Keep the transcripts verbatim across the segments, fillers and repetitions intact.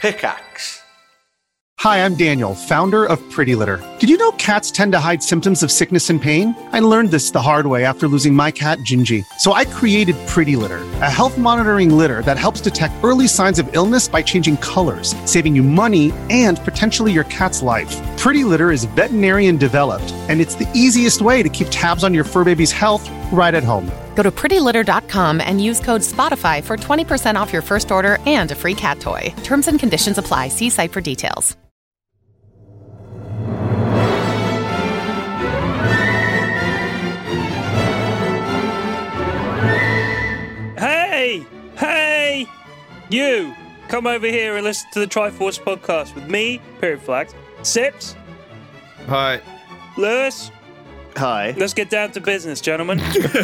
Pickaxe. Hi, I'm Daniel, founder of Pretty Litter. Did you know cats tend to hide symptoms of sickness and pain? I learned this the hard way after losing my cat, Gingy. So I created Pretty Litter, a health monitoring litter that helps detect early signs of illness by changing colors, saving you money and potentially your cat's life. Pretty Litter is veterinarian developed, and it's the easiest way to keep tabs on your fur baby's health right at home. Go to pretty litter dot com and use code SPOTIFY for twenty percent off your first order and a free cat toy. Terms and conditions apply. See site for details. Hey! Hey! You! Come over here and listen to the Triforce podcast with me, Period Flags, Sips. Hi. Lewis. Hi. Let's get down to business, gentlemen.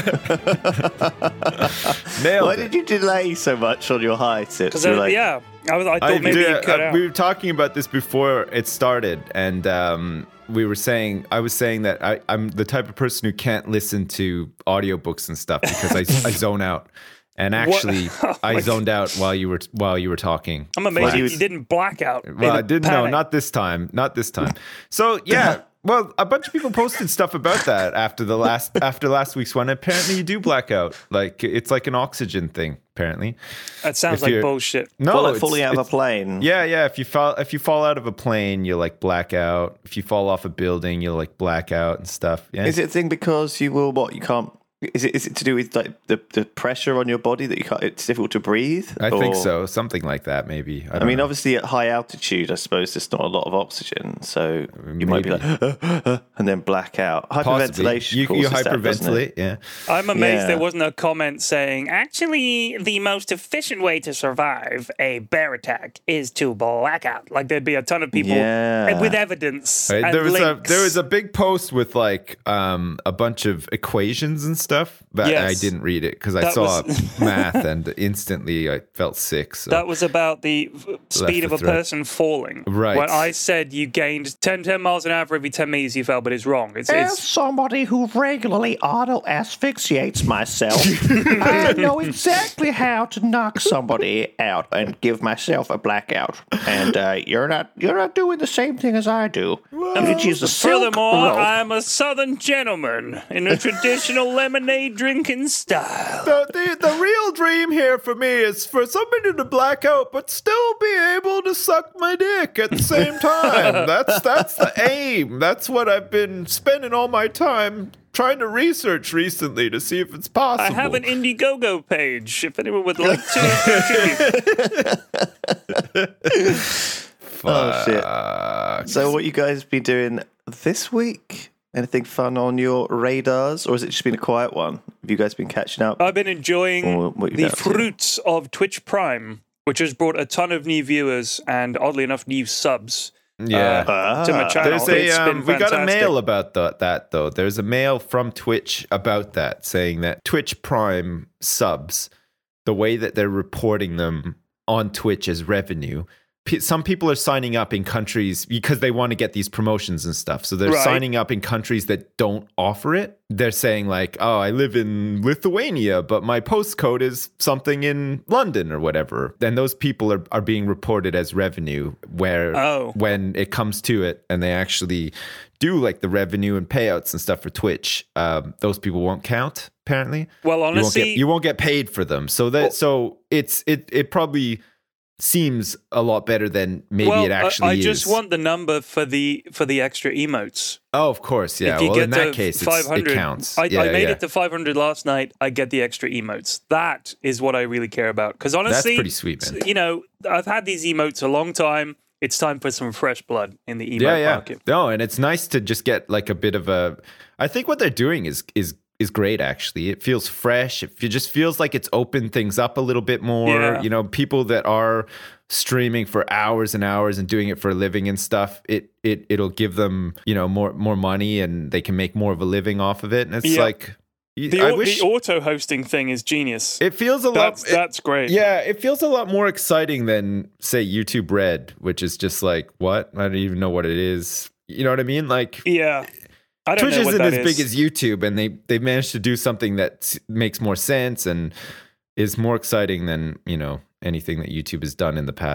Nailed Why it. did you delay so much on your hi, Sips? Because, You were uh, like, yeah, I, was, I thought I maybe did- you cut uh, out. We were talking about this before it started, and um, we were saying, I was saying that I, I'm the type of person who can't listen to audiobooks and stuff because I, I zone out. And actually, Oh I my zoned out while you were while you were talking. I'm amazed Wow. you didn't black out. Well, in a I didn't. No, panic. not this time. Not this time. So yeah. Well, a bunch of people posted stuff about that after the last after last week's one. Apparently, you do black out. Like it's like an oxygen thing. Apparently, That sounds if like you're- bullshit. no, well, like it's- falling out of a it's- plane. Yeah, yeah. If you fall, if you fall out of a plane, you like black out. If you fall off a building, you'll like black out and stuff. Yeah. Is it a thing because you will what? You can't. Is it is it to do with like the, the pressure on your body that you can't? It's difficult to breathe. I think Or- so. Something like that, maybe. I, I don't mean, know. obviously at high altitude, I suppose there's not a lot of oxygen, so you might be Maybe. like, and then black out. Possibly. Hyperventilation You, you causes that, doesn't hyperventilate. it? Yeah. I'm amazed Yeah. there wasn't a comment saying, actually, the most efficient way to survive a bear attack is to black out. Like, there'd be a ton of people Yeah. with evidence. Right, and there was links. a there was a big post with like um, a bunch of equations and stuff, but Yes. I didn't read it because I That saw was- math and instantly I felt sick. So. That was about the f- speed of the a thread. person falling. Right. When I said you gained ten, ten miles an hour for every ten meters you fell, but it's wrong. It's, As it's somebody who regularly auto asphyxiates myself, I know exactly how to knock somebody out and give myself a blackout. And uh, you're not you're not doing the same thing as I do. You just use the silk Furthermore, rope. I'm a southern gentleman in a traditional lemonade drinking style. The, the, the real dream here for me is for somebody to black out but still be able to suck my dick at the same time. That's that's the aim. That's what I've been spending all my time trying to research recently to see if it's possible. I have an Indiegogo page if anyone would like to contribute. Oh shit! So, what you guys been doing this week? Anything fun on your radars, or has it just been a quiet one? Have you guys been catching up? I've been enjoying Or what you've the been up to? fruits of Twitch Prime, which has brought a ton of new viewers and, oddly enough, new subs. Yeah. uh, to my channel. There's a It's been um, we got a fantastic. mail about the, that though. There's a mail from Twitch about that, saying that Twitch Prime subs, the way that they're reporting them on Twitch as revenue, p- some people are signing up in countries because they want to get these promotions and stuff. So they're Right. signing up in countries that don't offer it. They're saying like, "Oh, I live in Lithuania, but my postcode is something in London or whatever." Then those people are, are being reported as revenue where Oh. when it comes to it and they actually do like the revenue and payouts and stuff for Twitch, um, those people won't count apparently. Well, You won't honestly, get, you won't get paid for them. So that so it's it it probably seems a lot better than maybe well, it actually I, I is. just want the number for the for the extra emotes. Oh, of course, yeah. if you Well, get in that to case, it's, five it hundred, counts. I, yeah, I made yeah. it to five hundred last night. I get the extra emotes. That is what I really care about. Because honestly, pretty sweet, man. You know, I've had these emotes a long time. It's time for some fresh blood in the emote yeah, yeah. market. No, and it's nice to just get like a bit of a. I think what they're doing is is is great. Actually, it feels fresh. It fe- just feels like it's opened things up a little bit more. Yeah. You know, people that are streaming for hours and hours and doing it for a living and stuff. It it it'll give them you know more more money and they can make more of a living off of it. And it's Yeah. like The, I au- wish the auto hosting thing is genius. it feels a that's lot. it- that's great. Yeah, it feels a lot more exciting than say YouTube Red, which is just like what I don't even know what it is. You know what I mean? Like Yeah. I don't Twitch know what isn't that as is. big as YouTube, and they they managed to do something that s- makes more sense and is more exciting than you know anything that YouTube has done in the past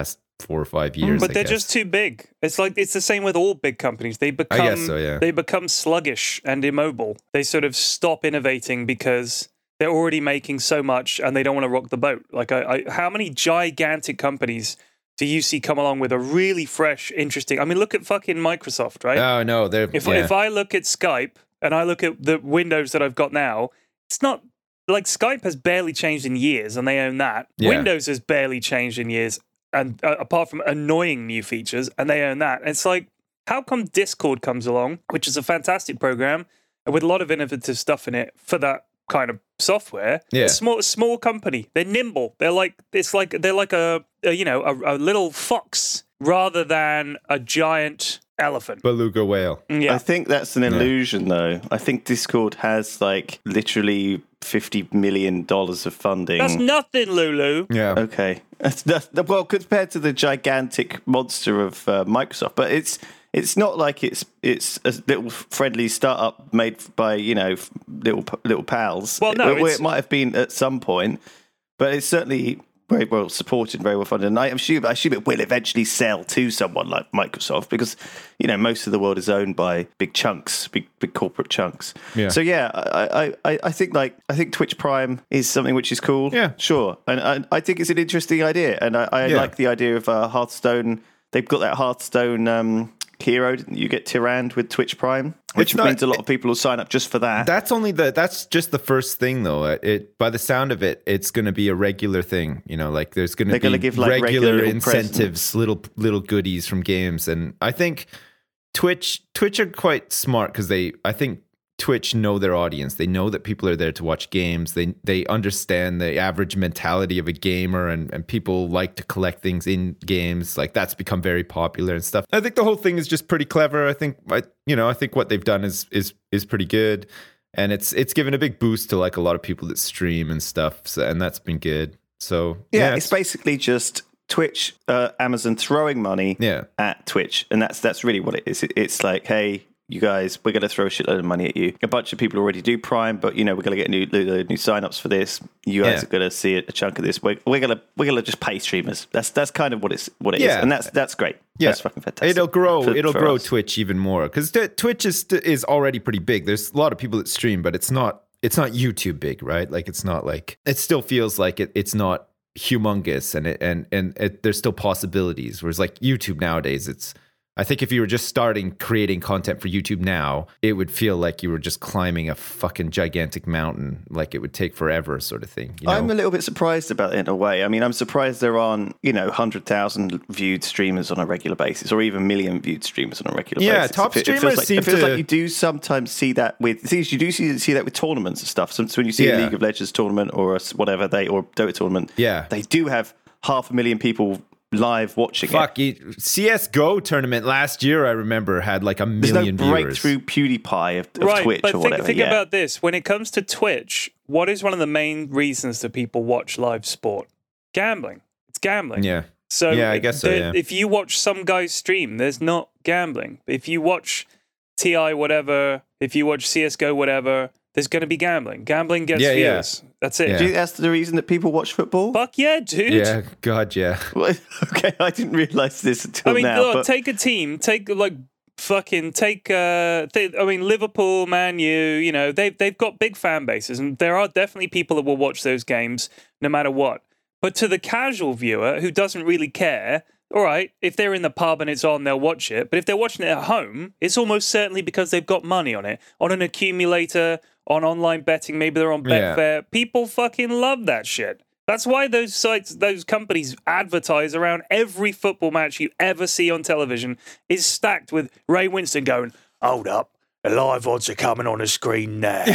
four or five years. But I they're guess. just too big. It's like it's the same with all big companies. They become I guess so, yeah. they become sluggish and immobile. They sort of stop innovating because they're already making so much and they don't want to rock the boat. Like, I, I, how many gigantic companies do you see come along with a really fresh, interesting? I mean, look at fucking Microsoft, right? Oh no, they're If yeah. if I look at Skype and I look at the Windows that I've got now, it's not like Skype has barely changed in years, and they own that. Yeah. Windows has barely changed in years, and uh, apart from annoying new features, and they own that. And it's like, how come Discord comes along, which is a fantastic program with a lot of innovative stuff in it for that kind of software? Yeah. A small small company. They're nimble. They're like it's like they're like a, a you know a, a little fox rather than a giant elephant. beluga whale. Yeah. I think that's an illusion, though. I think Discord has like literally fifty million dollars of funding. That's nothing, Lulu. Yeah. Okay, that's, that's well compared to the gigantic monster of uh, Microsoft, but it's it's not like it's it's a little friendly startup made by you know little little pals. Well, no, it, it's- it might have been at some point, but it's certainly very well supported, very well funded. And I assume I assume it will eventually sell to someone like Microsoft because you know most of the world is owned by big chunks, big big corporate chunks. Yeah. So yeah, I, I, I think like I think Twitch Prime is something which is cool. Yeah. Sure, and I, I think it's an interesting idea, and I, I Yeah. like the idea of uh, Hearthstone. They've got that Hearthstone um, hero. You get Tyrande with Twitch Prime, which It's not- means a lot of people will sign up just for that. That's only the that's just the first thing though. It by the sound of it, it's going to be a regular thing. You know, like there's going to They're be gonna give, like, regular, regular little incentives, presents. little little goodies from games, and I think Twitch Twitch are quite smart because they I think Twitch know their audience. They know that people are there to watch games. They they understand the average mentality of a gamer, and, and people like to collect things in games. Like that's become very popular and stuff. I think the whole thing is just pretty clever. I think I you know I think what they've done is is is pretty good, and it's it's given a big boost to like a lot of people that stream and stuff. So, and that's been good. So yeah, yeah, it's basically just Twitch, uh, Amazon throwing money Yeah. at Twitch, and that's that's really what it is. It, it's like, hey, you guys, we're going to throw a shitload of money at you. A bunch of people already do Prime, but you know we're going to get new new, new signups for this. You guys Yeah. are going to see a chunk of this. We're, we're going to we're going to just pay streamers. That's that's kind of what it's what it is, Yeah. and that's that's great. Yeah. That's fucking fantastic. It'll grow. for- it'll for grow us. Twitch even more because Twitch is is already pretty big. There's a lot of people that stream, but it's not it's not YouTube big, right? Like it's not like it still feels like it, it's not humongous, and it, and and it, there's still possibilities. Whereas like YouTube nowadays, it's I think if you were just starting creating content for YouTube now, it would feel like you were just climbing a fucking gigantic mountain. Like it would take forever, sort of thing. You know? I'm a little bit surprised about it in a way. I mean, I'm surprised there aren't, you know, one hundred thousand viewed streamers on a regular basis or even million viewed streamers on a regular Yeah, basis. top It- it feels streamers like, seem It feels to- like you do sometimes see that with, see, you do see, see that with tournaments and stuff. So, so when you see a Yeah. League of Legends tournament or a, s- whatever they, or Dota tournament, Yeah. they do have half a million people live watching Fuck, it. you- C S G O tournament last year, I remember, had like a There's million no viewers. breakthrough PewDiePie of, of Right, Twitch but or think, whatever. think yeah. about this. When it comes to Twitch, what is one of the main reasons that people watch live sport? Gambling. It's gambling. Yeah. So, Yeah, I guess so, the- yeah. if you watch some guy stream, there's not gambling. If you watch T I whatever, if you watch C S G O whatever, there's going to be gambling. Gambling gets Yeah, yeah. views. That's it. Yeah. Do you think that's the reason that people watch football? Fuck yeah, dude. Yeah, God, yeah. Well, okay, I didn't realise this until I mean, now. look, but take a team, take like fucking take. Uh, th- I mean, Liverpool, Man U. You know, they've they've got big fan bases, and there are definitely people that will watch those games no matter what. But to the casual viewer who doesn't really care, all right, if they're in the pub and it's on, they'll watch it. But if they're watching it at home, it's almost certainly because they've got money on it, on an accumulator, on online betting. Maybe they're on Yeah. Betfair. People fucking love that shit. That's why those sites, those companies advertise around every football match you ever see on television is stacked with Ray Winston going, "Hold up, the live odds are coming on the screen now."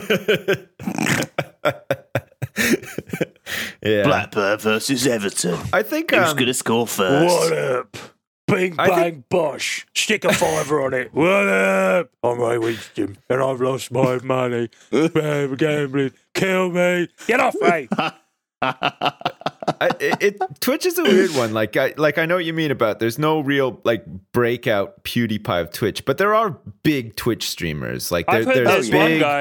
Yeah. Blackburn versus Everton. I think Who's um, going to score first? What up? Bing I bang bosh. Stick a fiver on it. What up? I'm Ray Winston and I've lost my money. Bam, gambling. Kill me. Get off me. I, it, it Twitch is a weird one. Like I like I know what you mean about there's no real like breakout PewDiePie of Twitch, but there are big Twitch streamers. Like I've there, heard there's there's one big, guy.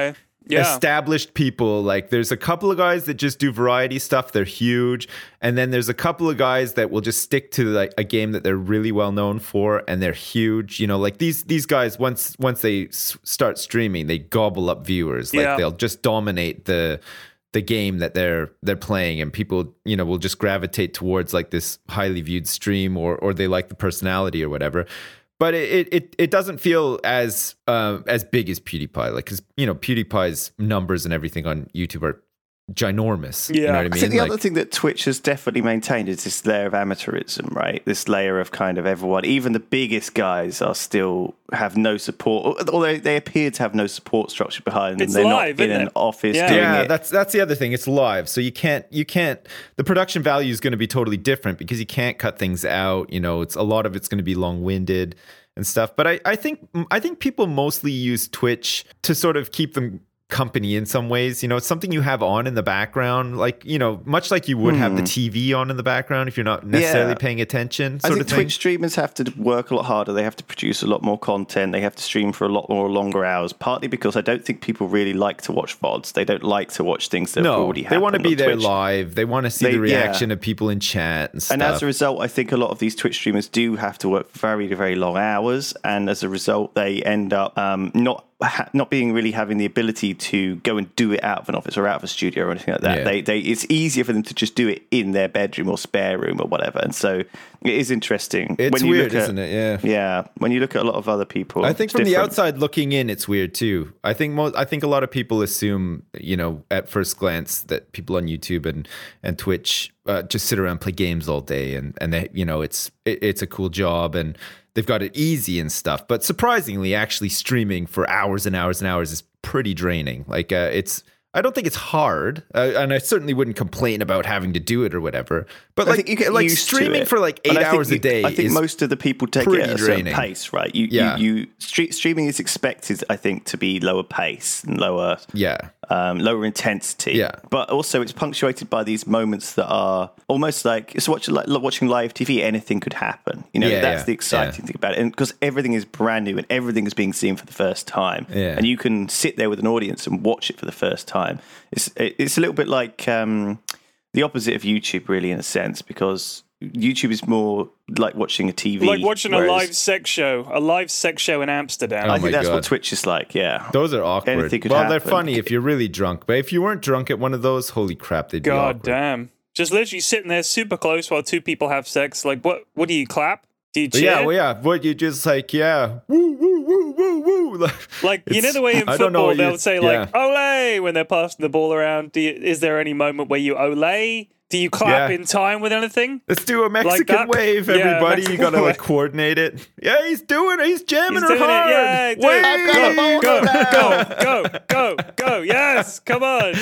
Yeah. established people. Like there's a couple of guys that just do variety stuff. They're huge. And then there's a couple of guys that will just stick to like a game that they're really well known for, and they're huge. You know, like these these guys, once once they s- start streaming, they gobble up viewers. Like Yeah. they'll just dominate the the game that they're they're playing, and people, you know, will just gravitate towards like this highly viewed stream, or or they like the personality or whatever. But it it it doesn't feel as uh, as big as PewDiePie, like, because you know PewDiePie's numbers and everything on YouTube are ginormous. You Yeah. know what I I mean? think the Like, other thing that Twitch has definitely maintained is this layer of amateurism, right? This layer of kind of everyone, even the biggest guys are still have no support, although they appear to have no support structure behind them. It's They're live, not in isn't an it? office Yeah. doing yeah, it. that's that's the other thing. It's live, so you can't you can't. The production value is going to be totally different because you can't cut things out. You know, it's a lot of it's going to be long winded and stuff. But I I think I think people mostly use Twitch to sort of keep them company in some ways. You know, it's something you have on in the background, like, you know, much like you would have the T V on in the background if you're not necessarily Yeah. paying attention, I sort think of thing. Twitch streamers have to work a lot harder. They have to produce a lot more content. They have to stream for a lot more longer hours, partly because I don't think people really like to watch V O Ds. They don't like to watch things that have No, already they happened want to be on there Twitch. live. They want to see They- the yeah. reaction of people in chat and stuff. And as a result, I think a lot of these Twitch streamers do have to work very, very long hours, and as a result, they end up um, not ha- not being really having the ability to go and do it out of an office or out of a studio or anything like that. Yeah. They, they, it's easier for them to just do it in their bedroom or spare room or whatever. And so it is interesting. It's when you weird, look at- isn't it? Yeah. Yeah, when you look at a lot of other people, I think it's from the different. outside looking in, it's weird too. I think most, I think a lot of people assume, you know, at first glance that people on YouTube and and Twitch uh, just sit around and play games all day, and and they, you know, it's it, it's a cool job and they've got it easy and stuff. But surprisingly, actually streaming for hours and hours and hours is pretty draining. Like uh, it's. I don't think it's hard, uh, and I certainly wouldn't complain about having to do it or whatever. But I like, think you get like used to streaming it. for like And eight I think hours you- a day. I think is most of the people take it pretty at a certain draining. pace, right? You, Yeah. you, you stre- streaming is expected, I think, to be lower pace and lower, yeah. um, lower intensity. Yeah. But also, it's punctuated by these moments that are almost like it's watching like watching live T V. Anything could happen. You know, Yeah, that's yeah, the exciting yeah. thing about it, and because everything is brand new and everything is being seen for the first time, Yeah. and you can sit there with an audience and watch it for the first time. It's it's a little bit like um, the opposite of YouTube, really, in a sense, because YouTube is more like watching a T V, Like watching a whereas live sex show, a live sex show in Amsterdam. Oh I my think that's God. what Twitch is like. Yeah, Those are awkward. Anything could well, they're happen. funny if you're really drunk, but if you weren't drunk at one of those, holy crap, they'd be God awkward. damn. Just literally sitting there super close while two people have sex. Like, what What do you clap? Do you But cheer? yeah, well, yeah. What you just like, yeah, woo, woo, woo, woo, woo. Like, you know It's- the way in I don't know football what you- they'll say, like, ole, when they're passing the ball around. Do you, is there any moment where you ole? Do you clap Yeah. in time with anything? Let's do a Mexican that? wave, Yeah, everybody. Mexican you gotta like wave. coordinate it. Yeah, he's doing it. He's jamming He's her doing it. hard. Yeah, dude. Wait. I've got a boner Go, go, go, go, go. Yes, come on.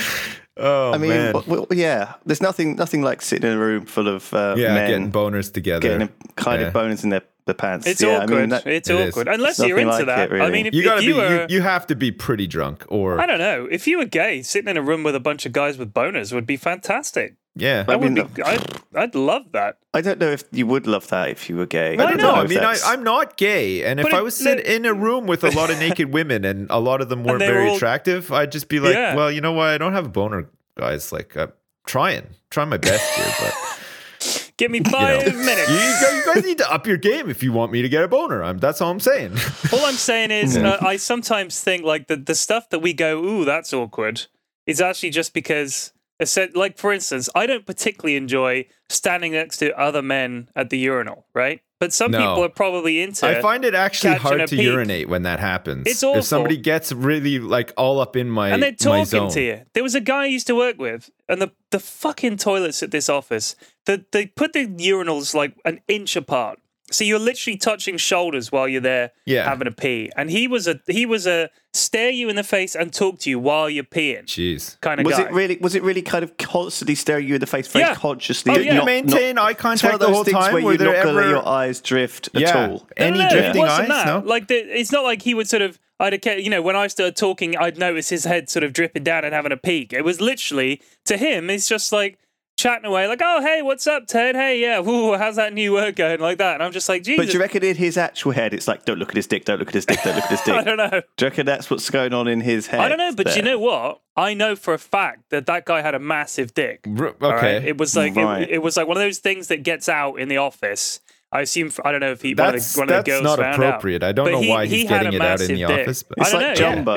Oh I mean, man. well, well, yeah. There's nothing, nothing like sitting in a room full of uh, yeah, men getting boners together. getting a kind Yeah. of boners in their, their pants. It's yeah, awkward. I mean, that, it's It is. awkward. Unless It's you're nothing into like that. it, really. I mean, if You gotta if be. you were, You, you have to be pretty drunk, or I don't know. If you were gay, sitting in a room with a bunch of guys with boners would be fantastic. yeah. That mean, would be. I'd, I'd love that. I don't know if you would love that if you were gay. I don't don't know. know I if mean, I, that's- I'm not gay, and if But I it- was sit in a room with a lot of naked women and a lot of them weren't they were very all- attractive, I'd just be like, Yeah. well, you know what? I don't have a boner, guys. Like, I'm trying, trying my best here, but Give me five you know, minutes. you, guys- you guys need to up your game if you want me to get a boner. I'm, that's all I'm saying. All I'm saying is, uh, I sometimes think like the the stuff that we go, ooh, that's awkward, is actually just because, it's said- like for instance, I don't particularly enjoy standing next to other men at the urinal, right? But some No. people are probably into. I find it actually catching hard a to peek. urinate when that happens. It's awful. If somebody gets really like all up in my and they're my talking zone. to you. There was a guy I used to work with, and the the fucking toilets at this office, the, they put the urinals like an inch apart, so you're literally touching shoulders while you're there Yeah. having a pee. And he was a he was a stare you in the face and talk to you while you're peeing Jeez. kind of was guy. it really? Was it really kind of constantly staring you in the face, very Yeah. consciously? Oh, not- yeah. You not- maintain eye it's one contact of the those whole things time. where Were you're there not going to ever let your eyes drift at yeah. all. Any No, no, drifting it wasn't eyes? that. No. Like the, it's not like he would sort of. I'd you know when I started talking, I'd notice his head sort of dripping down and having a peek. It was literally to him. It's just like chatting away, like, oh, hey, what's up, Ted? Hey, yeah, woo, how's that new work going? Like that. And I'm just like, Jesus. But do you reckon in his actual head, it's like, don't look at his dick, don't look at his dick, don't look at his dick? I don't know. Do you reckon that's what's going on in his head? I don't know, but there? you know what? I know for a fact that that guy had a massive dick. R- all okay. right? It was like Right. it, it was like one of those things that gets out in the office. I assume, I don't know if he, one of That's, the, one of the that's girls not found appropriate. out. I don't But know he- why he he's had getting a it out in the massive dick. office. But It's I don't like know, Jumbo.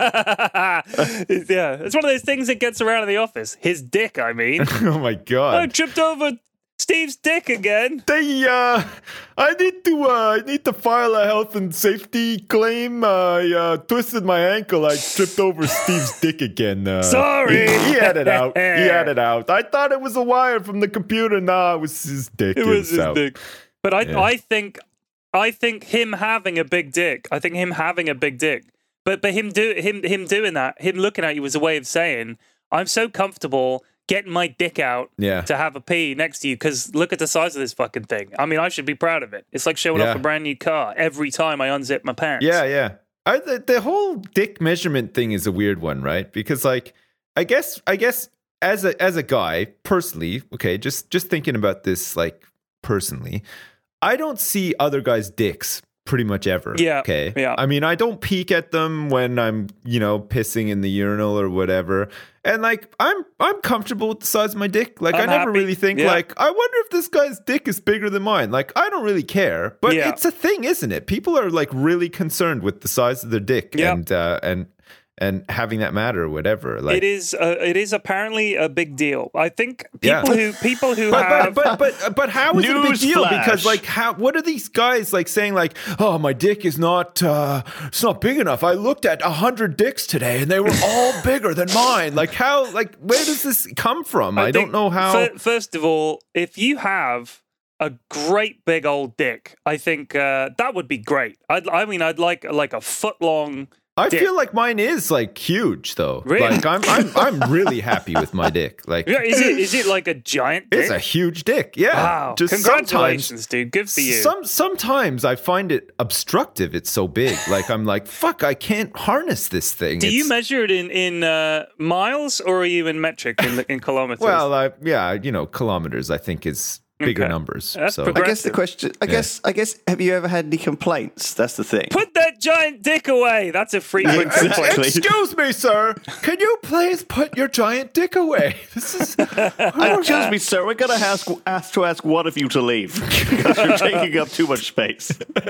yeah. yeah, it's one of those things that gets around in the office. His dick, I mean. oh my I god. tripped over Steve's dick again. They, uh, I need to, uh, I need to file a health and safety claim. I uh, twisted my ankle. I tripped over Steve's dick again. Uh, Sorry. He, he had it out. He had it out. I thought it was a wire from the computer. Nah, it was his dick. It was his out. dick. But I, Yeah. I think, I think him having a big dick. I think him having a big dick. But but him do him him doing that, him looking at you was a way of saying, I'm so comfortable getting my dick out Yeah. to have a pee next to you because look at the size of this fucking thing. I mean, I should be proud of it. It's like showing Yeah. off a brand new car every time I unzip my pants. Yeah, yeah. I, the, the whole dick measurement thing is a weird one, right? Because like, I guess, I guess as a as a guy personally, okay, just just thinking about this like personally, I don't see other guys' dicks pretty much ever. Yeah, Okay. yeah. I mean, I don't peek at them when I'm, you know, pissing in the urinal or whatever. And like, I'm I'm comfortable with the size of my dick. Like, I'm I never happy. really think Yeah. like, I wonder if this guy's dick is bigger than mine. Like, I don't really care. But Yeah. it's a thing, isn't it? People are like really concerned with the size of their dick Yeah. and uh, and and having that matter or whatever. Like, it is. Uh, it is apparently a big deal. I think Yeah. people who people who But, have. but but but but how is it a big deal? Newsflash. Because like how what are these guys like saying like, oh, my dick is not uh it's not big enough. I looked at a hundred dicks today and they were all bigger than mine. Like how like where does this come from? I, don't think know how. fir- First of all, if you have a great big old dick, I think uh, that would be great. I'd, I mean, I'd like like a foot long. I dick. feel like mine is like huge though. Really? Like I'm I'm I'm really happy with my dick. Like Yeah, is it is it like a giant dick? it's a huge dick. Yeah. Wow! Just Congratulations, sometimes, dude. Good for you. Some sometimes I find it obstructive. It's so big. Like I'm like, fuck, I can't harness this thing. Do you It's- measure it in in uh, miles or are you in metric in in kilometers? Well, I, yeah, you know, kilometers I think is bigger Okay. numbers. That's so I guess the Aggressive. question, I guess, I guess, have you ever had any complaints? That's the thing. put that giant dick away. That's a frequent Exactly. complaint. Excuse me, sir. Can you please put your giant dick away? This is Uh, Excuse me, sir. We're going to ask, ask to ask one of you to leave because you're taking up too much space.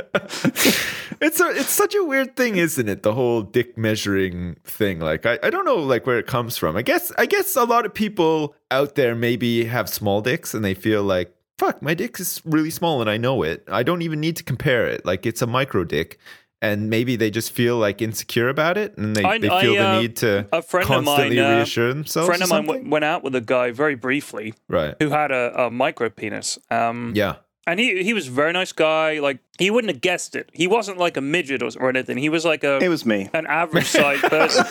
it's a it's such a weird thing, isn't it? The whole dick measuring thing. Like I, I don't know like where it comes from. I guess I guess a lot of people out there maybe have small dicks and they feel like, fuck, my dick is really small and I know it. I don't even need to compare it. Like it's a micro dick. And maybe they just feel like insecure about it and they, I- they feel I, uh, the need to a friend of constantly mine, uh, reassure A themselves. friend or of mine something. w- went out with a guy very briefly Right. who had a, a micro penis. Um, Yeah. And he he was a very nice guy. Like he wouldn't have guessed it. He wasn't like a midget or, or anything. He was like a It was me. an average sized person.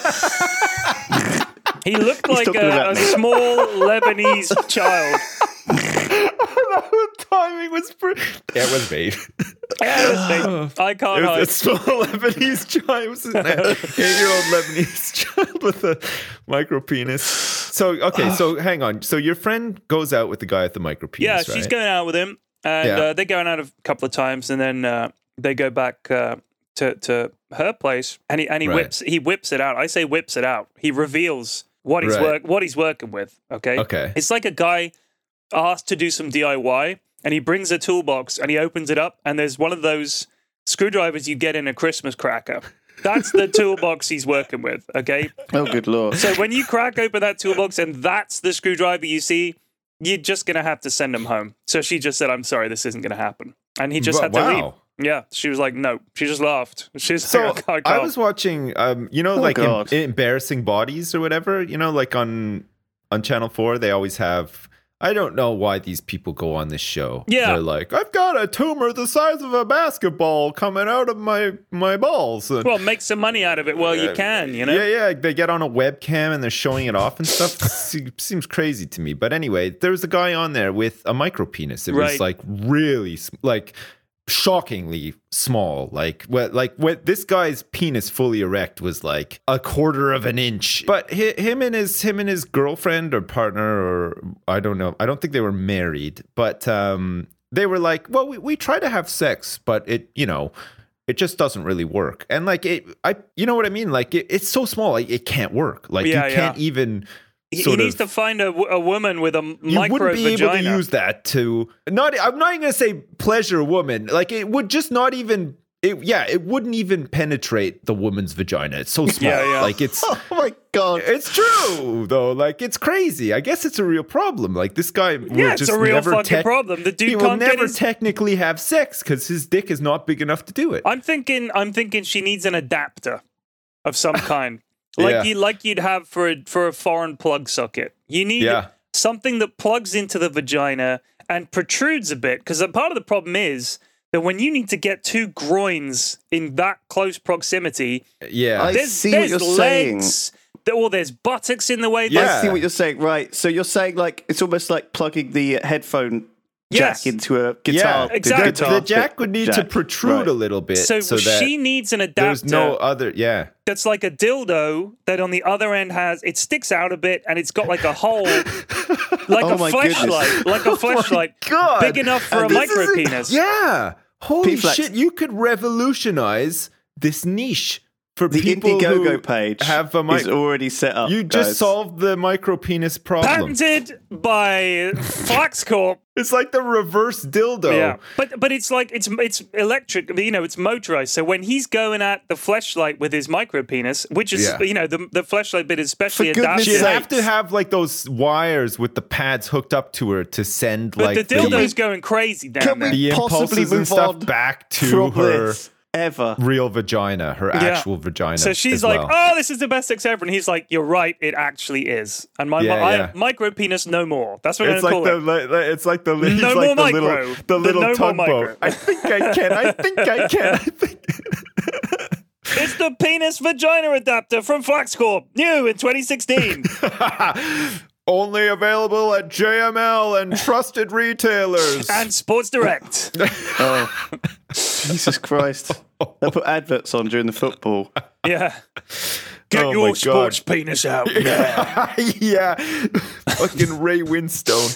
He looked like talking a, about a me. small Lebanese child. That timing was pretty. Yeah, it was me. Yeah, it was me. I can't It hide. was a small Lebanese child. It was an eight-year-old Lebanese child with a micro penis. So okay, so hang on. So your friend goes out with the guy with the micro penis, Yeah, right? she's going out with him, and Yeah. uh, they're going out a couple of times, and then uh, they go back uh, to to her place, and he and he Right. whips he whips it out. I say whips it out. He reveals what he's Right. work what he's working with. Okay, Okay. It's like a guy asked to do some D I Y, and he brings a toolbox and he opens it up, and there's one of those screwdrivers you get in a Christmas cracker. That's the toolbox he's working with. Okay, Oh, good lord. so when you crack open that toolbox and that's the screwdriver you see, you're just going to have to send him home. So she just said, I'm sorry, this isn't going to happen. And he just Wa- had to leave. wow. Yeah. She was like, no. She just laughed. She's So like, I, I can't. was watching, um, you know, Oh, like em- God. embarrassing bodies or whatever. You know, like on on Channel Four, they always have. I don't know why these people go on this show. Yeah. They're like, I've got a tumor the size of a basketball coming out of my my balls. And- Well, make some money out of it while you can, you know? Yeah, yeah. They get on a webcam and they're showing it off and stuff. Se- Seems crazy to me. But anyway, there was a guy on there with a micro penis. It Right. was like really, sm- like shockingly small. Like what like what this guy's penis fully erect was like a quarter of an inch. But hi, him and his him and his girlfriend or partner, or I don't know. I don't think they were married, but um they were like, well, we, we try to have sex, but it, you know, it just doesn't really work. And like it, I, you know what I mean? Like it, it's so small, like, it can't work. Like Yeah, you can't yeah. even. He, Sort he needs of, to find a, w- a woman with a you micro wouldn't be vagina. able to use that to not. I'm not even gonna say pleasure a woman. Like it would just not even. It, yeah, it wouldn't even penetrate the woman's vagina. It's so small. Yeah, yeah. Like it's. Oh my god! It's true though. Like it's crazy. I guess it's a real problem. Like this guy. will Yeah, it's just a real never fucking tec- problem. The dude He will can't get never his- technically have sex because his dick is not big enough to do it. I'm thinking. I'm thinking she needs an adapter of some kind, like Yeah. you like you'd have for a, for a foreign plug socket. You need Yeah. something that plugs into the vagina and protrudes a bit, because part of the problem is that when you need to get two groins in that close proximity, Yeah. I there's, see what there's you're saying. legs, there, or there's buttocks in the way. Yeah. There's- I see what you're saying. Right. So you're saying like it's almost like plugging the headphone Yes. jack into a guitar. yeah, the exactly. The, guitar the jack would need to jack. protrude Right. a little bit, So, so, that she needs an adapter. there's no other. Yeah, That's like a dildo that on the other end has, it sticks out a bit and it's got like a hole, like Oh a my fleshlight, goodness. like a fleshlight, God. big enough for a And this micro is- penis. Yeah, holy P-Flex. shit! You could revolutionize this niche for The people who Indiegogo page have a mic- is already set up. You just guys. solved the micro penis problem. Patented by Flaxcorp. It's like the reverse dildo. Yeah, but but it's like it's it's electric. You know, it's motorized. So when he's going at the fleshlight with his micro penis, which is Yeah. you know the the fleshlight bit is specially For goodness adapted. She'd sake. have to have like those wires with the pads hooked up to her to send But like the dildo's going crazy down Can there. we the possibly impulses and move stuff on back to from her this ever? real vagina, her Yeah. actual vagina. So she's as like, well. "Oh, this is the best sex ever," and he's like, "You're right, it actually is." And my, Yeah, my yeah. I, micro penis, no more. That's what I'm It's gonna like call the it. li- li- it's like the li- No it's more like the micro. little the The little no more tugboat. micro. I think I can. I think I can. I think. It's the penis vagina adapter from Flaxcorp, new in twenty sixteen. Only available at J M L and trusted retailers. and Sports Direct. Oh, Jesus Christ! They put adverts on during the football. Yeah. Get Oh my your God. sports penis out. Yeah. yeah, fucking Ray Winstone.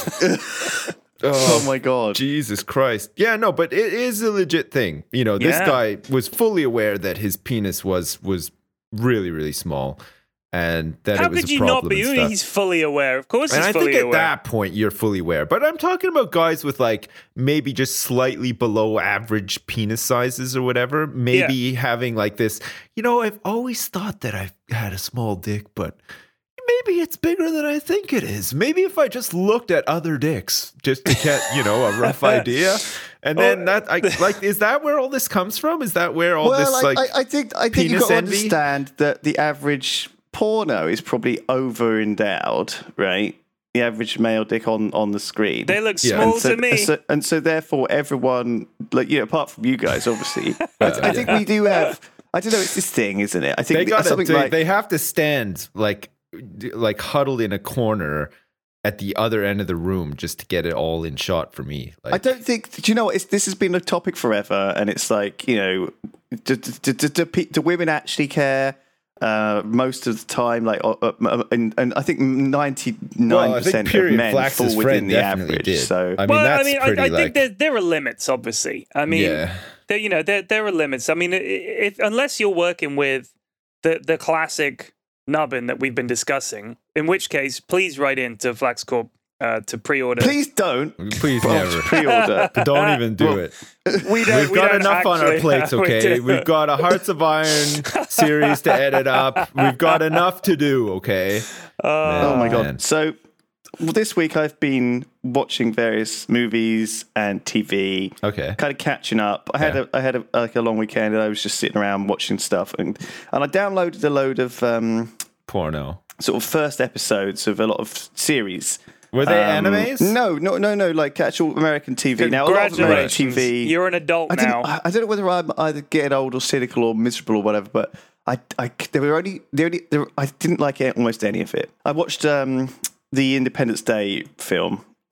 Oh my god! Jesus Christ. Yeah, no, but it is a legit thing. You know, this Yeah. guy was fully aware that his penis was was really, really small, and that How it was could a you problem not be? and stuff. He's fully aware. Of course And he's I fully think at aware. that point you're fully aware. But I'm talking about guys with like maybe just slightly below average penis sizes or whatever. Maybe having like this, you know, I've always thought that I've had a small dick, but maybe it's bigger than I think it is. Maybe if I just looked at other dicks just to get, you know, a rough idea. And then that, I, like, is that where all this comes from? Is that where all well, this, I, like, I, I think I think you've penis got to envy? understand that the average porno is probably over endowed, right? The average male dick on, on the screen. They look Yeah. small and so, to me. so- and so therefore everyone, like you know, apart from you guys, obviously, I, I think we do have. I don't know. It's this thing, isn't it? I think they got something they, like they have to stand like like huddled in a corner at the other end of the room just to get it all in shot for me. Like, I don't think. Do you know what? It's, this has been a topic forever, and it's like you know, do, do, do, do, pe- do women actually care? Uh, most of the time, like, uh, uh, and, and I think ninety nine well, I think percent of period men Flax's fall within friend the definitely average. did. So, I mean, well, that's I mean, pretty I, I like, think there, there are limits, obviously. I mean, yeah. there, you know, there there are limits. I mean, i- if unless you're working with the the classic nubbin that we've been discussing, in which case, please write in to Flaxcorp uh, to pre-order. please don't Please never. pre-order. Don't even do it. we don't. We've we got don't enough on our actually- plates, we okay? do. We've got a Hearts of Iron series to edit up. We've got enough to do, okay? Oh my god! Man. So well, this week I've been watching various movies and T V. Okay. Kind of catching up. I had Yeah. a I had a, like a long weekend, and I was just sitting around watching stuff, and and I downloaded a load of um, Porno. sort of first episodes of a lot of series. Were they Um, animes? No, no, no, no. Like actual American T V. Now a lot of American T Congratulations. V. You're an adult I, didn't, now. I I don't know whether I'm either getting old or cynical or miserable or whatever, but I, I, there were only, there only, there, I didn't like it, almost any of it. I watched um, the Independence Day film,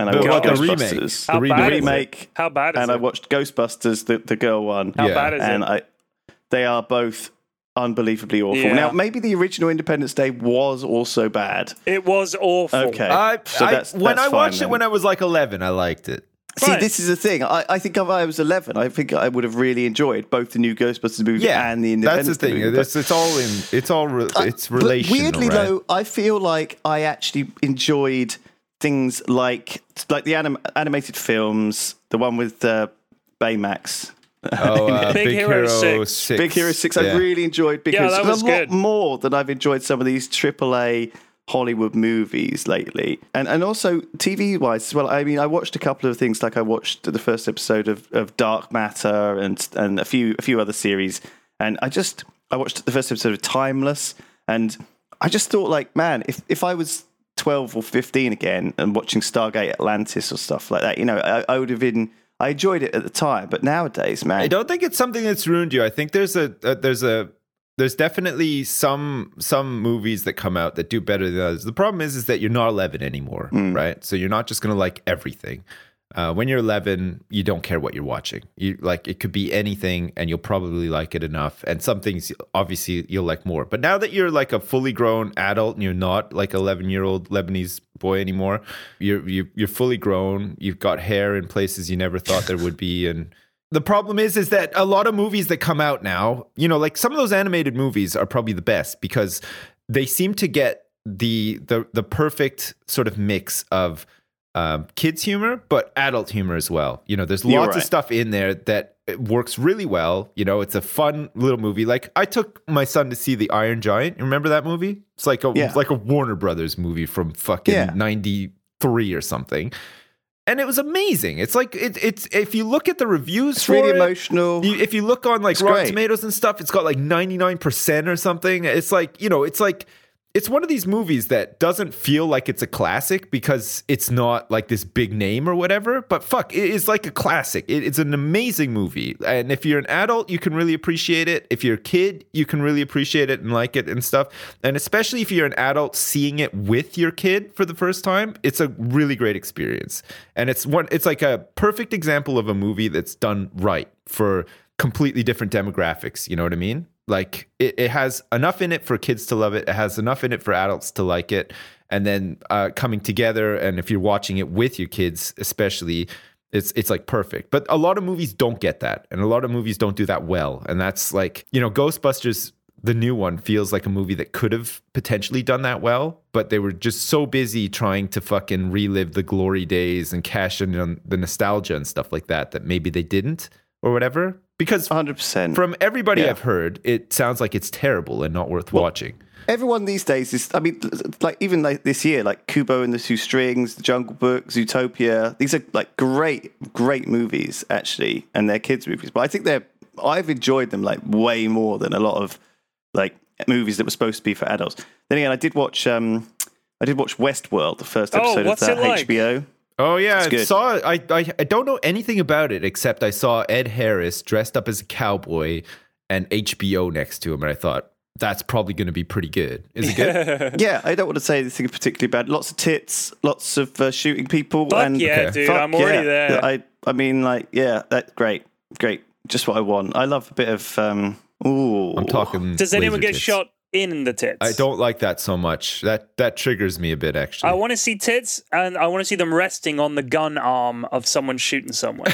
and I The, watched what, the Ghostbusters. remake. How The bad The remake. is it? remake. How bad is and it? I watched Ghostbusters, the, the girl one. How Yeah. bad is and it? I, they are both unbelievably awful. Yeah. Now, maybe the original Independence Day was also bad. It was awful. Okay. I, So I- that's- when that's I fine watched it then. when I was like eleven, I liked it. See, Right. this is the thing. I, I think if I was eleven, I think I would have really enjoyed both the new Ghostbusters movie Yeah, and the that's Independence the thing. Day movie. It's, it's all in. It's all. Re, it's But relational. weirdly, right? though, I feel like I actually enjoyed things like like the anim- animated films, the one with uh, Baymax. Oh, uh, Big Big, Hero Hero, six. six. Big Hero Six. Yeah. I really enjoyed Big Yeah, Hero that Six was a lot good. more than I've enjoyed some of these triple A Hollywood movies lately, and and also T V wise as well. I mean, I watched a couple of things. Like I watched the first episode of, of Dark Matter and and a few a few other series, and I just I watched the first episode of Timeless, and I just thought like, man, if if I was twelve or fifteen again and watching Stargate Atlantis or stuff like that, you know, I, I would have been. I enjoyed it at the time, but nowadays, man, I don't think it's something that's ruined you. I think there's a, a there's a there's definitely some some movies that come out that do better than others. The problem is is that you're not eleven anymore, Mm. right? So you're not just gonna like everything. Uh, when you're eleven, you don't care what you're watching. You like it could be anything, and you'll probably like it enough. And some things, obviously, you'll like more. But now that you're like a fully grown adult, and you're not like eleven year old Lebanese boy anymore, you're you, you're fully grown. You've got hair in places you never thought there would be, and the problem is, is that a lot of movies that come out now, you know, like some of those animated movies are probably the best because they seem to get the the the perfect sort of mix of um, kids humor, but adult humor as well. You know, there's You're lots right. of stuff in there that it works really well. You know, it's a fun little movie. Like I took my son to see The Iron Giant. You remember that movie? It's like a Yeah. it's like a Warner Brothers movie from fucking Yeah. ninety-three or something. And it was amazing. It's like it, it's if you look at the reviews it's for really it, emotional. you, if you look on like It's Rotten great. Tomatoes and stuff, it's got like ninety-nine percent or something. It's like, you know, it's like it's one of these movies that doesn't feel like it's a classic because it's not like this big name or whatever. But fuck, it is like a classic. It, it's an amazing movie. And if you're an adult, you can really appreciate it. If you're a kid, you can really appreciate it and like it and stuff. And especially if you're an adult seeing it with your kid for the first time, it's a really great experience. And it's one it's like a perfect example of a movie that's done right for completely different demographics. You know what I mean? Like it, it has enough in it for kids to love it. It has enough in it for adults to like it. And then uh, coming together, and if you're watching it with your kids, especially, it's it's like perfect. But a lot of movies don't get that, and a lot of movies don't do that well. And that's like, you know, Ghostbusters, the new one, feels like a movie that could have potentially done that well, but they were just so busy trying to fucking relive the glory days and cash in on the nostalgia and stuff like that that maybe they didn't or whatever. Because one hundred percent. from everybody Yeah. I've heard, it sounds like it's terrible and not worth watching. Everyone these days is, I mean, like even like this year, like Kubo and the Two Strings, The Jungle Book, Zootopia. These are like great, great movies actually, and they're kids' movies. But I think they're, I've enjoyed them like way more than a lot of like movies that were supposed to be for adults. Then again, I did watch, um, I did watch Westworld, the first Oh, episode of what's that it like? H B O. Oh yeah, I good. saw. I, I I don't know anything about it except I saw Ed Harris dressed up as a cowboy and H B O next to him, and I thought that's probably going to be pretty good. Is it good? Yeah, I don't want to say anything particularly bad. Lots of tits, lots of uh, shooting people. Fuck and yeah, Okay. dude. Fuck I'm already yeah. there. I I mean, like, yeah, that's great, great. Just what I want. I love a bit of. Um, ooh, I'm talking. Does anyone laser get tits. shot in the tits? I don't like that so much. That that triggers me a bit actually. I want to see tits, and I want to see them resting on the gun arm of someone shooting someone.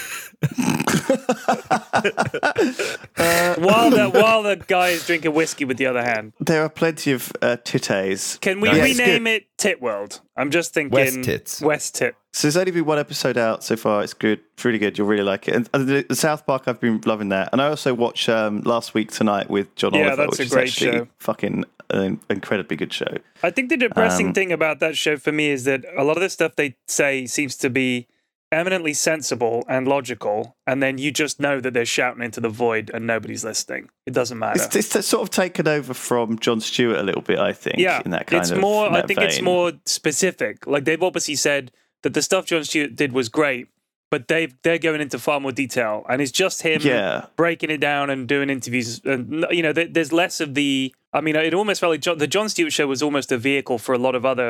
while the while the guy is drinking whiskey with the other hand. There are plenty of uh, titties. Can we Nice. rename it Tit World? I'm just thinking West Tits. West Tit. So there's only been one episode out so far. It's good, it's really good. You'll really like it. And uh, the, the South Park, I've been loving that. And I also watched um, Last Week Tonight with John Yeah, Oliver, that's which a great is actually show. fucking an incredibly good show. I think the depressing Um, thing about that show for me is that a lot of the stuff they say seems to be eminently sensible and logical, and then you just know that they're shouting into the void and nobody's listening. It doesn't matter. It's, it's sort of taken over from Jon Stewart a little bit, I think. yeah, in that kind it's of more. in I that think it's vein. more specific. Like they've obviously said that the stuff Jon Stewart did was great, but they they're going into far more detail, and it's just him Yeah. breaking it down and doing interviews. And you know, there- there's less of the. I mean, it almost felt like John, the Jon Stewart show was almost a vehicle for a lot of other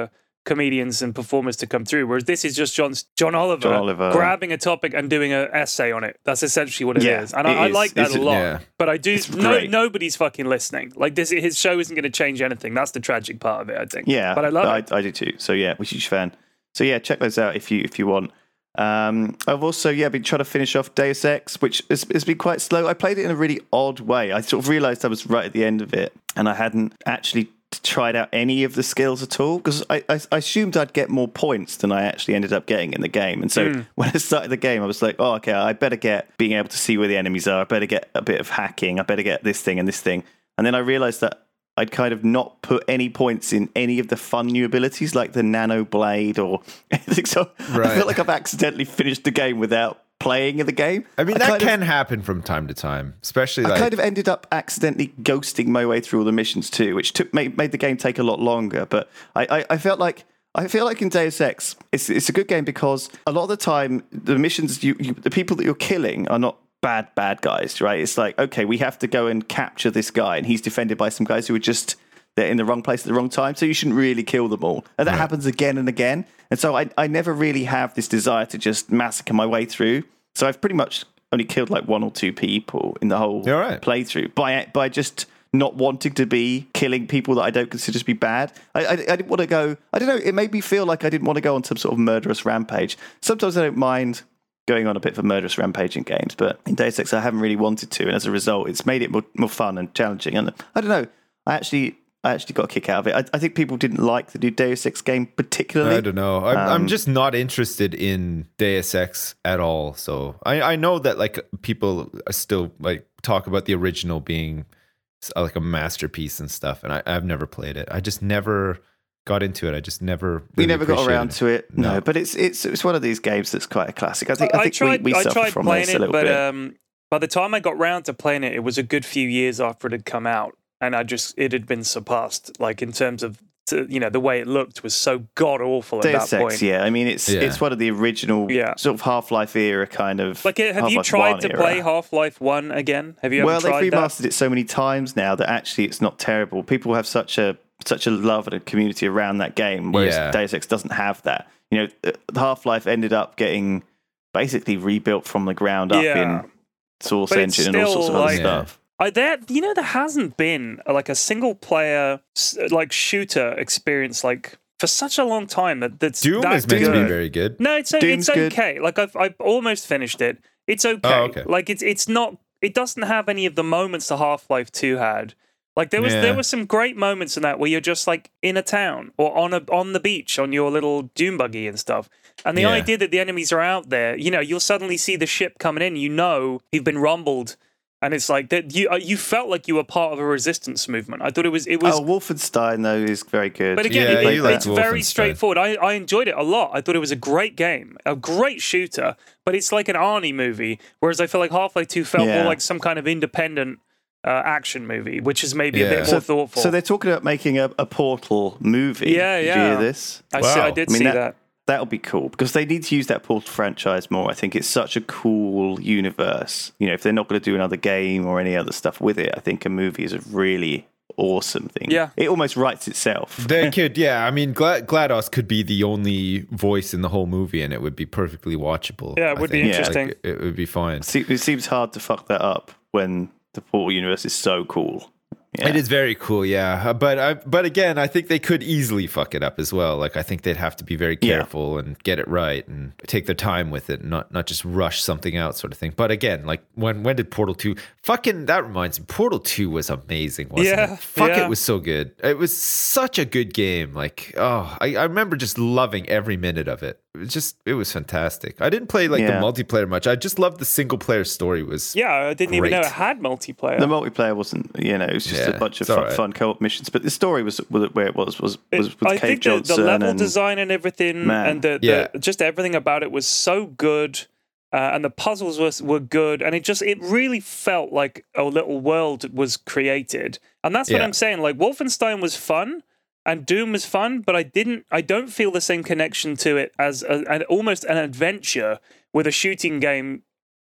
comedians and performers to come through. Whereas this is just John's, John Oliver, John Oliver grabbing a topic and doing an essay on it. That's essentially what it Yeah, is. And it I, I is. like that It's- a lot. yeah. But I do, It's no, great. nobody's fucking listening. Like this, his show isn't going to change anything. That's the tragic part of it, I think. Yeah, But I love I, it. I do too. So yeah, we're a huge fan. So yeah, check those out if you if you want. Um, I've also yeah been trying to finish off Deus Ex, which has, has been quite slow. I played it in a really odd way. I sort of realised I was right at the end of it, and I hadn't actually tried out any of the skills at all because I, I, I assumed I'd get more points than I actually ended up getting in the game. And so Mm. when I started the game, I was like, oh, okay, I better get being able to see where the enemies are. I better get a bit of hacking. I better get this thing and this thing. And then I realised that I'd kind of not put any points in any of the fun new abilities like the nano blade or anything. So I Right. feel like I've accidentally finished the game without playing in the game. I mean, I that kind of- can happen from time to time, especially I like. kind of ended up accidentally ghosting my way through all the missions too, which took made, made the game take a lot longer. But I, I, I felt like I feel like in Deus Ex, it's it's a good game because a lot of the time the missions, you, you the people that you're killing are not bad bad guys, right? It's like, okay, we have to go and capture this guy, and he's defended by some guys who are just they're in the wrong place at the wrong time, so you shouldn't really kill them all. And that Right. happens again and again. And so I, I never really have this desire to just massacre my way through. So I've pretty much only killed like one or two people in the whole You're right. playthrough by by just not wanting to be killing people that I don't consider to be bad. I, I, I didn't want to go, I don't know, it made me feel like I didn't want to go on some sort of murderous rampage. Sometimes I don't mind going on a bit of a murderous rampage in games, but in Deus Ex I haven't really wanted to, and as a result it's made it more, more fun and challenging. And I don't know, I actually I actually got a kick out of it. I, I think people didn't like the new Deus Ex game particularly. I don't know. I'm, I'm Um, just not interested in Deus Ex at all. So I, I know that like people are still like talk about the original being s- like a masterpiece and stuff, and I, I've never played it. I just never got into it. I just never. We really never got appreciated around to it, no. No. But it's it's it's one of these games that's quite a classic. I think I, I think tried, we, we I suffer tried from playing this a it, little but bit. um, by the time I got round to playing it, it was a good few years after it had come out, and I just it had been surpassed. Like in terms of to, you know the way it looked was so god awful at Deus that Ex, point. yeah. I mean, it's Yeah. it's one of the original Yeah. sort of Half-Life era kind of. Like, have you Half-Life tried one to era. play Half-Life One again? Have you Well, ever they've tried that? remastered it so many times now that actually it's not terrible. People have such a such a love and a community around that game, whereas Yeah. Deus Ex doesn't have that. You know, uh, Half-Life ended up getting basically rebuilt from the ground up Yeah. in Source But it's Engine and all sorts of still other like- stuff. I, there, you know, there hasn't been uh, like a single player s- like shooter experience like for such a long time that that's Doom that is meant to be good. very good. No, it's Doom's it's good. okay. Like I've I've almost finished it. It's okay. Oh, okay. Like it's it's not. It doesn't have any of the moments that Half-Life Two had. Like there was Yeah. there were some great moments in that where you're just like in a town or on a on the beach on your little dune buggy and stuff. And the Yeah. idea that the enemies are out there, you know, you'll suddenly see the ship coming in. You know, you've been rumbled, and it's like that. You uh, you felt like you were part of a resistance movement. I thought it was it was. Oh, Wolfenstein though is very good. But again, Yeah, it, you it- like it's very Wolfenstein. straightforward. I, I enjoyed it a lot. I thought it was a great game, a great shooter, but it's like an Arnie movie, whereas I feel like Half-Life two felt Yeah. more like some kind of independent uh, action movie, which is maybe a Yeah. bit more so, thoughtful. so they're talking about making a, a Portal movie. Yeah, Did yeah. you hear this? I, see, I Wow. did I mean, see that- that. That'll be cool because they need to use that Portal franchise more. I think it's such a cool universe. You know, if they're not going to do another game or any other stuff with it, I think a movie is a really awesome thing. Yeah. It almost writes itself. They could, yeah. I mean, Gla- GLaDOS could be the only voice in the whole movie, and it would be perfectly watchable. Yeah, it I would be think. interesting. Like, it would be fine. Se- It seems hard to fuck that up when the Portal universe is so cool. Yeah. It is very cool, yeah. Uh, But I, but again, I think they could easily fuck it up as well. Like I think they'd have to be very Yeah. careful and get it right and take their time with it, and not not just rush something out, sort of thing. But again, like when when did Portal two? Fucking that reminds me, Portal two was amazing, wasn't Yeah, it? Fuck, yeah. it was so good. It was such a good game. Like oh, I, I remember just loving every minute of it. It was just it was fantastic. I didn't play like Yeah. the multiplayer much. I just loved the single player story. Was Yeah, I didn't even know Great. it had multiplayer. The multiplayer wasn't, you know, it was just Yeah, a bunch of it's fun, alright. fun co-op missions. But the story was, was where it was was was It- with I Cave think the, Johnson the level and design and everything, Man. and the, the Yeah. just everything about it was so good, uh, and the puzzles were were good, and it just it really felt like a little world was created, and that's what Yeah. I'm saying. Like Wolfenstein was fun, and Doom was fun, but I didn't, I don't feel the same connection to it as a, an almost an adventure with a shooting game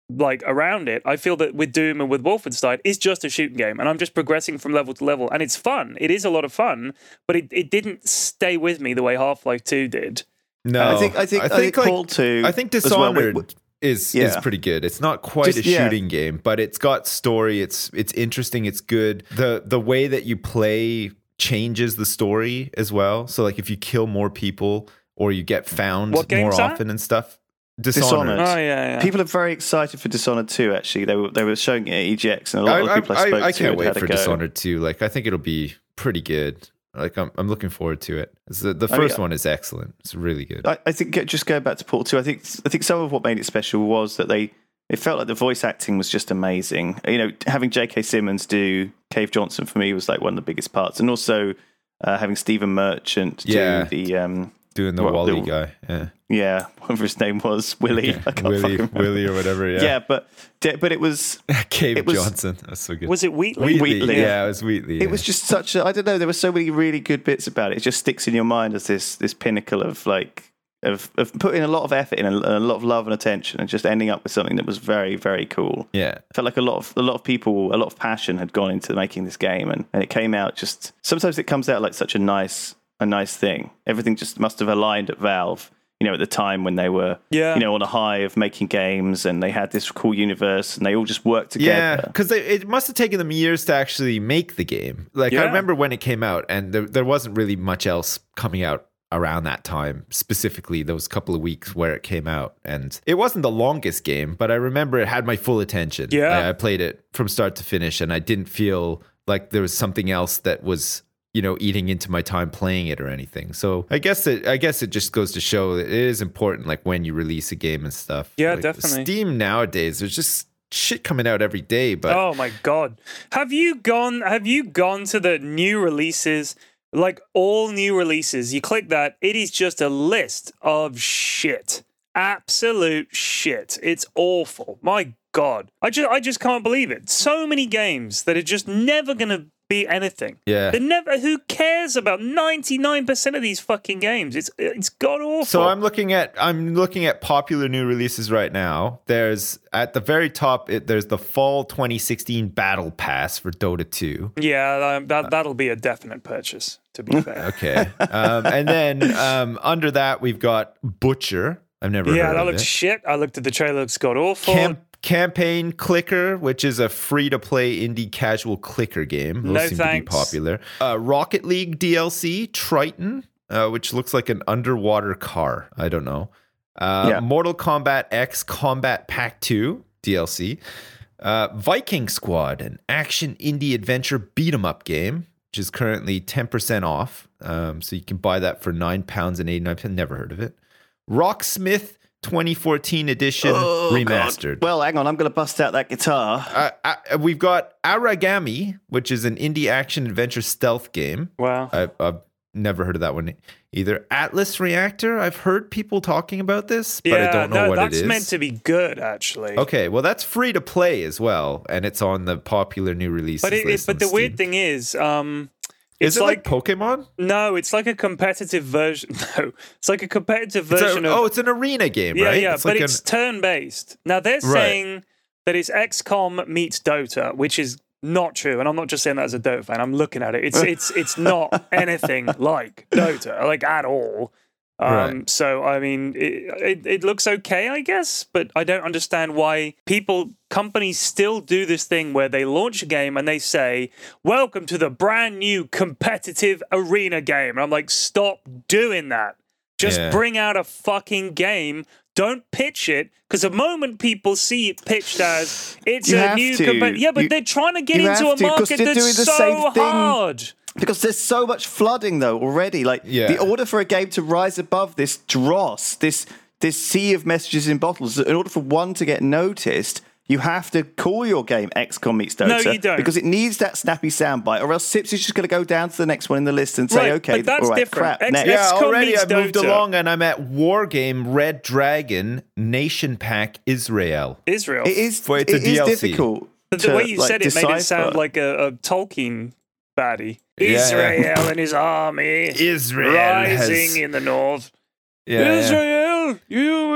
like around it. I feel that with Doom and with Wolfenstein, it's just a shooting game, and I'm just progressing from level to level, and it's fun. It is a lot of fun, but it, it didn't stay with me the way Half-Life two did. No, I think I think I think, like, Paul two. I think as well, Dishonored w- is Yeah. is pretty good. It's not quite Just- a yeah. shooting game, but it's got story. It's it's interesting. It's good. The the way that you play changes the story as well. So like if you kill more people or you get found What more game's that? often and stuff. Dishonored. Dishonored. Oh yeah, yeah. People are very excited for Dishonored two. Actually, they were they were showing it at E G X, and a lot I, of the people I, I, spoke I to can't had wait had a for go. Dishonored two. Like I think it'll be pretty good. Like I'm I'm looking forward to it. It's The, the I mean, first one is excellent. It's really good. I, I think just going back to Portal two, I think I think some of what made it special was that they it felt like the voice acting was just amazing. You know, having J K. Simmons do Cave Johnson for me was like one of the biggest parts, and also uh, having Stephen Merchant do Yeah. the um, Doing the what, Wally the- guy. Yeah. yeah, whatever his name was, Willie. I can't Willie, fucking remember. Willie or whatever. Yeah. Yeah, but but it was Cave it was- Johnson. That's so good. Was it Wheatley? Wheatley? Wheatley. Yeah, it was Wheatley. it yeah. was just such a I don't know. There were so many really good bits about it. It just sticks in your mind as this this pinnacle of like of of putting a lot of effort in and a lot of love and attention, and just ending up with something that was very very cool. Yeah. I felt like a lot of a lot of people, a lot of passion had gone into making this game, and, and it came out just. Sometimes it comes out like such a nice a nice thing. Everything just must have aligned at Valve, you know, at the time when they were, Yeah. you know, on a high of making games, and they had this cool universe, and they all just worked Yeah, together. because it must have taken them years to actually make the game. Like Yeah. I remember when it came out, and there, there wasn't really much else coming out around that time, specifically those couple of weeks where it came out. And it wasn't the longest game, but I remember it had my full attention. Yeah. I, I played it from start to finish, and I didn't feel like there was something else that was, you know, eating into my time playing it or anything. So I guess it, I guess it just goes to show that it is important, like when you release a game and stuff. Yeah, Like, definitely. Steam nowadays, there's just shit coming out every day, but Oh my god. Have you gone have you gone to the new releases? Like all new releases, you click that, it is just a list of shit. Absolute shit. It's awful. My god. I just I just can't believe it. So many games that are just never going to be anything. Yeah. They're never who cares about ninety-nine percent of these fucking games? It's it's god awful. So I'm looking at I'm looking at popular new releases right now. There's at the very top. It, there's the fall twenty sixteen Battle Pass for Dota two. Yeah, um, that that'll be a definite purchase, to be fair. Okay, um, and then um, under that we've got Butcher. I've never Yeah, heard that of looks it. shit. I looked at the trailer, looks god awful. Camp, Campaign Clicker, which is a free-to-play indie casual clicker game. Those No seem thanks. to be popular. Uh, Rocket League D L C, Triton, uh, which looks like an underwater car. I don't know. Uh, Yeah. Mortal Kombat X Combat Pack two, D L C. Uh, Viking Squad, an action indie adventure beat-em-up game, which is currently ten percent off. Um, so you can buy that for nine pounds and eighty-nine pence. Never heard of it. Rocksmith twenty fourteen edition Oh, remastered. God. Well, hang on, I'm going to bust out that guitar. Uh, uh, we've got Aragami, which is an indie action adventure stealth game. Wow. I, I've never heard of that one either. Atlas Reactor, I've heard people talking about this, but yeah, I don't know no, what that's it is. meant to be good, actually. Okay, well, that's free to play as well, and it's on the popular new releases But it, it, list but on the Steam. weird thing is, um, Is it's it like, like, Pokemon? no, it's like a competitive version. No, it's like a competitive It's a- version of. oh, it's an arena game, yeah, right? yeah, It's but like it's an- turn-based. Now they're saying that it's X COM meets Dota, which is not true, and I'm not just saying that as a Dota fan. I'm looking at it. It's it's it's not anything like Dota, like at all. Um, Right. So I mean, it, it it looks okay, I guess, but I don't understand why people companies still do this thing where they launch a game and they say, "Welcome to the brand new competitive arena game," and I'm like, "Stop doing that! Just Yeah. bring out a fucking game." Don't pitch it, because the moment people see it pitched as it's You a have new to. competitive, yeah, but You- they're trying to get you into have a to, 'cause market they're doing that's the so same thing. hard. Because there's so much flooding though already. Like Yeah. the order for a game to rise above this dross, this this sea of messages in bottles, in order for one to get noticed, you have to call your game X COM meets Dota. No, you don't. Because it needs that snappy soundbite, or else Sips is just going to go down to the next one in the list and say, Right, okay, but that's all right, different. crap, X- next. Yeah, X COM already meets I've moved Dota. along, and I'm at Wargame Red Dragon Nation Pack Israel. Israel. It is, For- it's a it is D L C. difficult. But the to, way you like, said it made it sound decipher. like a, a Tolkien baddie. Yeah, yeah. Israel and his army Israel rising has- in the north. Yeah, yeah. Israel, you will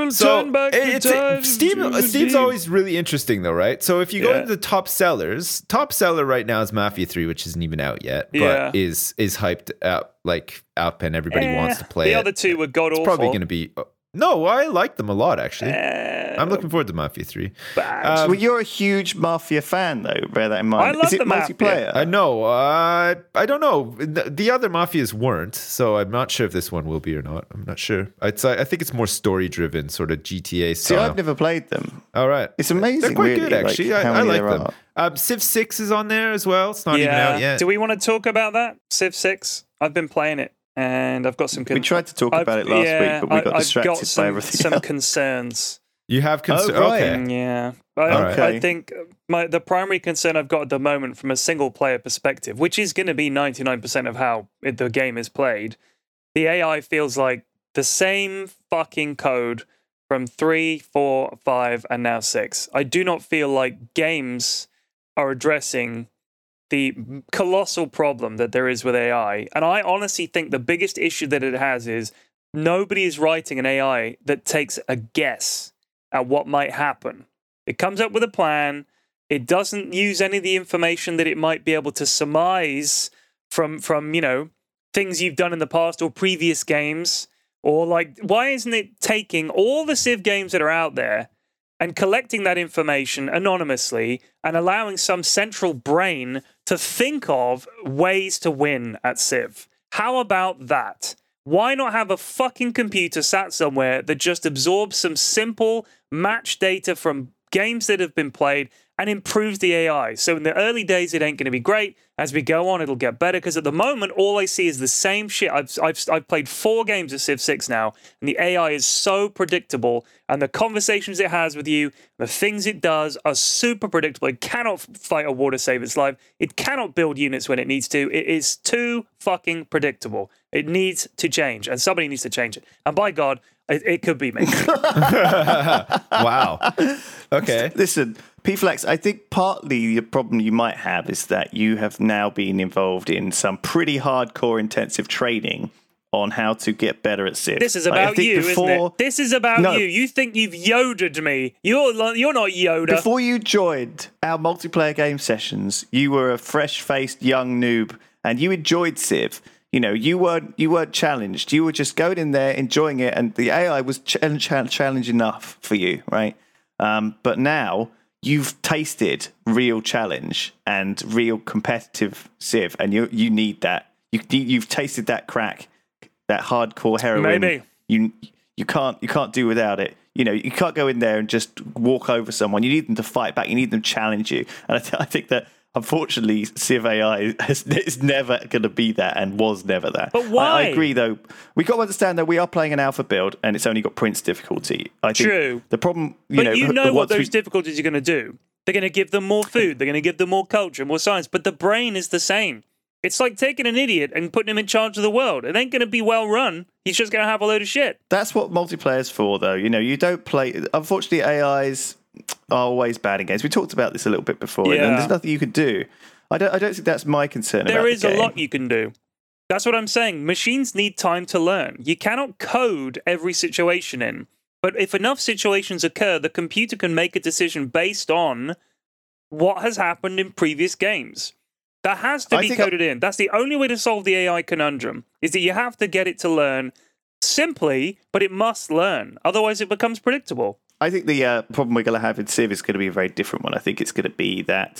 will So turn back it- the it's time Steam. to the Steam's deep. always really interesting, though, right? So if you go Yeah. into the top sellers, top seller right now is Mafia three, which isn't even out yet, but Yeah. is is hyped out like out, and everybody Eh, wants to play the it. other two were god It's awful. probably going to be. No, I like them a lot actually. Eh, I'm looking forward to Mafia three. bad. Um, well, you're a huge Mafia fan, though. Bear that in mind. I love Is it the Mafia. multiplayer? I know. Uh, I don't know. The, the other Mafias weren't, so I'm not sure if this one will be or not. I'm not sure. It's, I think it's more story driven, sort of G T A See, style. I've never played them. All right, It's amazing. they're quite really, good like, actually. I, how I many like there them. are. Um, Civ six is on there as well. It's not even out yet. Do we want to talk about that? Civ six? I've been playing it and I've got some. Con- We tried to talk I've- about it last yeah, week, but we got I, distracted I've got some, by everything some else. concerns. You have cons- Oh, right. okay. Yeah, I, Alright. I think my the primary concern I've got at the moment from a single player perspective, which is going to be ninety-nine percent of how it, the game is played, the A I feels like the same fucking code from three, four, five, and now six. I do not feel like games are addressing the colossal problem that there is with A I. And I honestly think the biggest issue that it has is nobody is writing an A I that takes a guess at what might happen. It comes up with a plan. It doesn't use any of the information that it might be able to surmise from, from you know, things you've done in the past or previous games. Or like, why isn't it taking all the Civ games that are out there and collecting that information anonymously and allowing some central brain to think of ways to win at Civ? How about that? Why not have a fucking computer sat somewhere that just absorbs some simple match data from games that have been played and improves the A I? So in the early days, it ain't going to be great. As we go on, it'll get better, because at the moment, all I see is the same shit. I've, I've, I've played four games of Civ six now, and the A I is so predictable, and the conversations it has with you, the things it does are super predictable. It cannot fight a war to save its life. It cannot build units when it needs to. It is too fucking predictable. It needs to change, and somebody needs to change it. And by God, it, it could be me. Wow. Okay. Listen, P-Flex, I think partly the problem you might have is that you have now been involved in some pretty hardcore intensive training on how to get better at Civ. This is Like, I about think you, before, isn't it? This is about No. you. You think you've Yodered me. You're li- you're not Yoda. Before you joined our multiplayer game sessions, you were a fresh-faced young noob, and you enjoyed Civ. You know, you weren't you weren't challenged. You were just going in there, enjoying it, and the A I was ch- ch- challenge enough for you, right? Um, but now you've tasted real challenge and real competitive Civ, and you you need that. You you've tasted that crack, that hardcore heroin. Maybe. You you can't you can't do without it. You know, you can't go in there and just walk over someone. You need them to fight back. You need them to challenge you. And I, th- I think that, unfortunately, Civ A I has, is never going to be that, and was never that. But why? I, I agree, though. We got to understand that we are playing an alpha build, and it's only got Prince difficulty. I think True. The problem, you but know, you the know what ones we- those difficulties are going to do. They're going to give them more food. They're going to give them more culture, more science. But the brain is the same. It's like taking an idiot and putting him in charge of the world. It ain't going to be well run. He's just going to have a load of shit. That's what multiplayer's for, though. You know, you don't play. Unfortunately, A Is are always bad in games. We talked about this a little bit before, and Yeah. there's nothing you can do. I don't. I don't think that's my concern. There about is the a game. lot you can do. That's what I'm saying. Machines need time to learn. You cannot code every situation in. But if enough situations occur, the computer can make a decision based on what has happened in previous games. That has to I be think I- coded in. That's the only way to solve the A I conundrum, is that you have to get it to learn simply, but it must learn. Otherwise, it becomes predictable. I think the uh, problem we're going to have in Civ is going to be a very different one. I think it's going to be that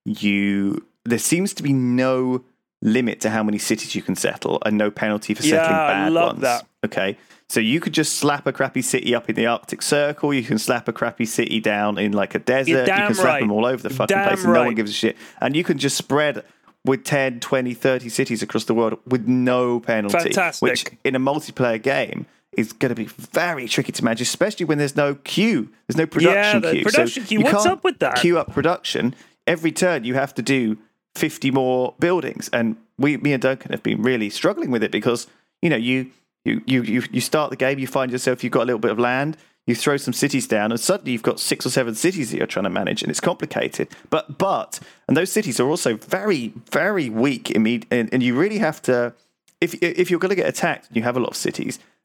you there seems to be no limit to how many cities you can settle, and no penalty for settling Yeah, I bad love ones. that. Okay, so you could just slap a crappy city up in the Arctic Circle. You can slap a crappy city down in like a desert. You damn can slap right. them all over the fucking Damn place, and no one right. gives a shit. And you can just spread with ten, twenty, thirty cities across the world with no penalty. Fantastic. Which in a multiplayer game is going to be very tricky to manage, especially when there's no queue. There's no production Yeah, the queue. production so queue, you what's can't up with that? Queue up production. Every turn you have to do fifty more buildings. And we, me and Duncan have been really struggling with it because, you know, you, you, you, you, you start the game, you find yourself, you've got a little bit of land, you throw some cities down, and suddenly you've got six or seven cities that you're trying to manage, and it's complicated. But, but, and those cities are also very, very weak, imme- and, and you really have to, if, if you're going to get attacked and you have a lot of cities,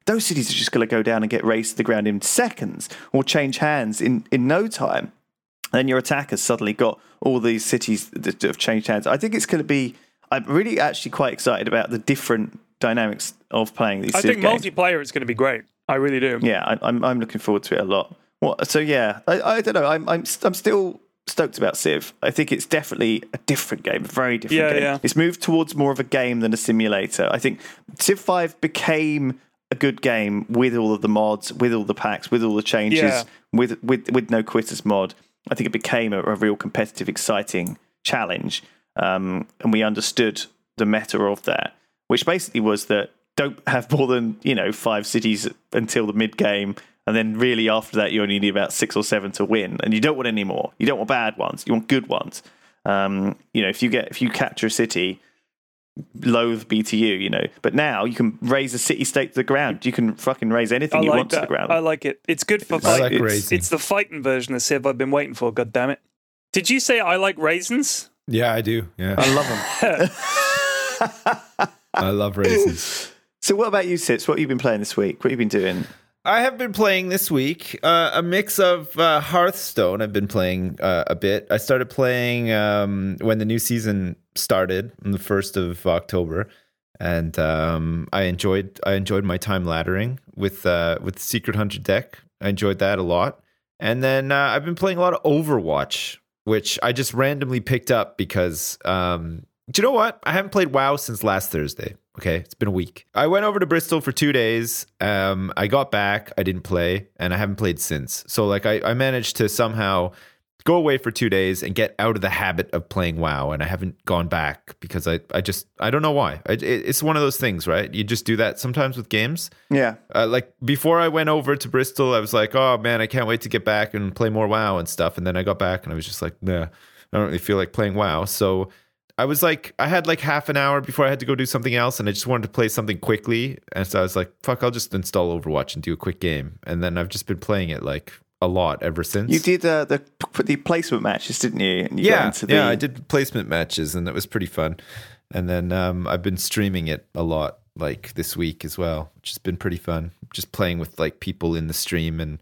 those cities are just going to go down and get razed to the ground in seconds or change hands in, in no time. And your attackers suddenly got all these cities that have changed hands. I think it's going to be... I'm really actually quite excited about the different dynamics of playing these I think games. multiplayer is going to be great. I really do. Yeah, I, I'm I'm looking forward to it a lot. Well, so yeah, I, I don't know. I'm I'm I'm still stoked about Civ. I think it's definitely a different game, a very different Yeah, game. yeah. It's moved towards more of a game than a simulator. I think Civ five became a good game with all of the mods, with all the packs, with all the changes, Yeah. with with with no quitters mod. I think it became a, a real competitive, exciting challenge, um, and we understood the meta of that, which basically was that don't have more than, you know, five cities until the mid game, and then really after that you only need about six or seven to win, and you don't want any more. You don't want bad ones. You want good ones. Um, you know, if you get if you capture a city, loathe B T U, you know. But now you can raise a city state to the ground. You can fucking raise anything I you like want that. to the ground. I like it. It's good for I fight. like it's- raising. It's the fighting version of Civ I've been waiting for, god damn it. Did you say I like raisins? Yeah, I do. Yeah, I love them. I love raisins. So what about you, Sitz? What have you been playing this week? What have you been doing? I have been playing this week uh, a mix of uh, Hearthstone. I've been playing uh, a bit. I started playing um, when the new season started on the first of October, and um, I enjoyed I enjoyed my time laddering with uh, with the Secret Hunter deck. I enjoyed that a lot. And then uh, I've been playing a lot of Overwatch, which I just randomly picked up because, um, do you know what? I haven't played WoW since last Thursday. Okay, it's been a week. I went over to Bristol for two days. Um, I got back. I didn't play, and I haven't played since. So, like, I, I managed to somehow go away for two days and get out of the habit of playing WoW, and I haven't gone back because I, I just I don't know why. I, it, it's one of those things, right? You just do that sometimes with games. Yeah. Uh, like before I went over to Bristol, I was like, oh man, I can't wait to get back and play more WoW and stuff. And then I got back and I was just like, nah, I don't really feel like playing WoW. So I was like, I had like half an hour before I had to go do something else, and I just wanted to play something quickly. And so I was like, fuck, I'll just install Overwatch and do a quick game. And then I've just been playing it like a lot ever since. You did uh, the the placement matches, didn't you? And you got yeah, into the... yeah, I did placement matches, and it was pretty fun. And then um, I've been streaming it a lot, like this week as well, which has been pretty fun. Just playing with like people in the stream and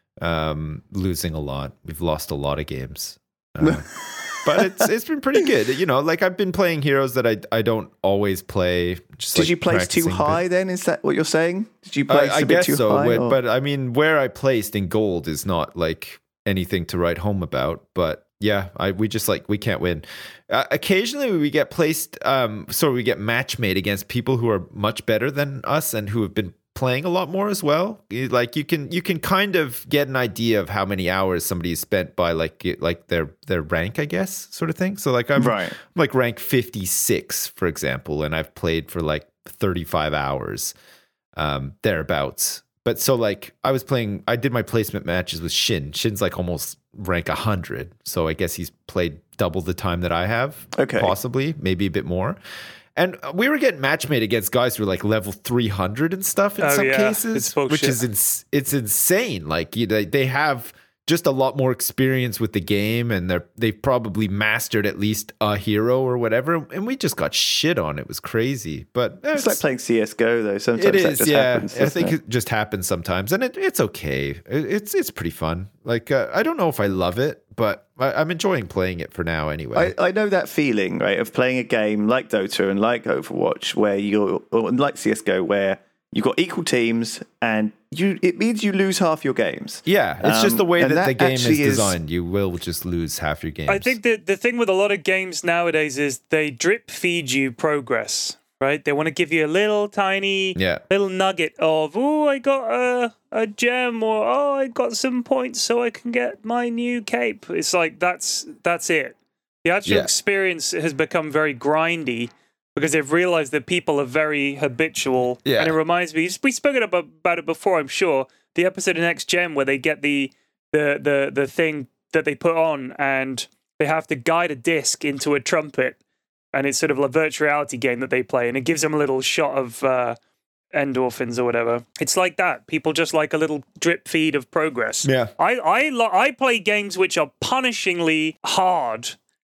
um, losing a lot. We've lost a lot of games, uh, but it's it's been pretty good. You know, like I've been playing heroes that I I don't always play. Just Did like you place too practicing a bit. high then? Is that what you're saying? Did you place I, I a bit guess too so, high? but, or- but I mean, where I placed in gold is not like anything to write home about. But yeah, I we just like we can't win. Uh, occasionally, we get placed, um, so we get match made against people who are much better than us and who have been playing a lot more as well. You- Like you can you can kind of get an idea of how many hours somebody spent by like it- like their their rank, I guess, sort of thing. So like I'm Right. I'm like rank fifty-six, for example, and I've played for like thirty-five hours, um, thereabouts. But so like I was playing, I did my placement matches with Shin. Shin's like almost rank one hundred. So I guess he's played double the time that I have. Okay. Possibly, maybe a bit more. And we were getting match made against guys who were like level three hundred and stuff in Oh, some yeah. cases, It's bullshit. which is ins- it's insane. Like you, they, they have just a lot more experience with the game, and they're they've probably mastered at least a hero or whatever. And we just got shit on. It was crazy, but It's like playing C S G O though. Sometimes it that is, just yeah. happens. I doesn't think it? it just happens sometimes, and it, it's okay. It, it's it's pretty fun. Like uh, I don't know if I love it, but I, I'm enjoying playing it for now anyway. I, I know that feeling, right, of playing a game like Dota and like Overwatch, where you're, or like C S G O, where you've got equal teams, and you it means you lose half your games. yeah, it's just Um, the way and that, that the game is actually is- designed. You will just lose half your games. I think that the thing with a lot of games nowadays is they drip feed you progress, right? They want to give you a little tiny Yeah. little nugget of, oh, I got a, a gem, or oh, I got some points so I can get my new cape. It's like that's that's it. The actual Yeah. experience has become very grindy because they've realized that people are very habitual. Yeah. And it reminds me, we spoken about, about it before, I'm sure, the episode of Next Gen where they get the the the the thing that they put on and they have to guide a disc into a trumpet, and it's sort of a virtual reality game that they play, and it gives them a little shot of uh, endorphins or whatever. It's like that. People just like a little drip feed of progress. Yeah. I I lo- I play games which are punishingly hard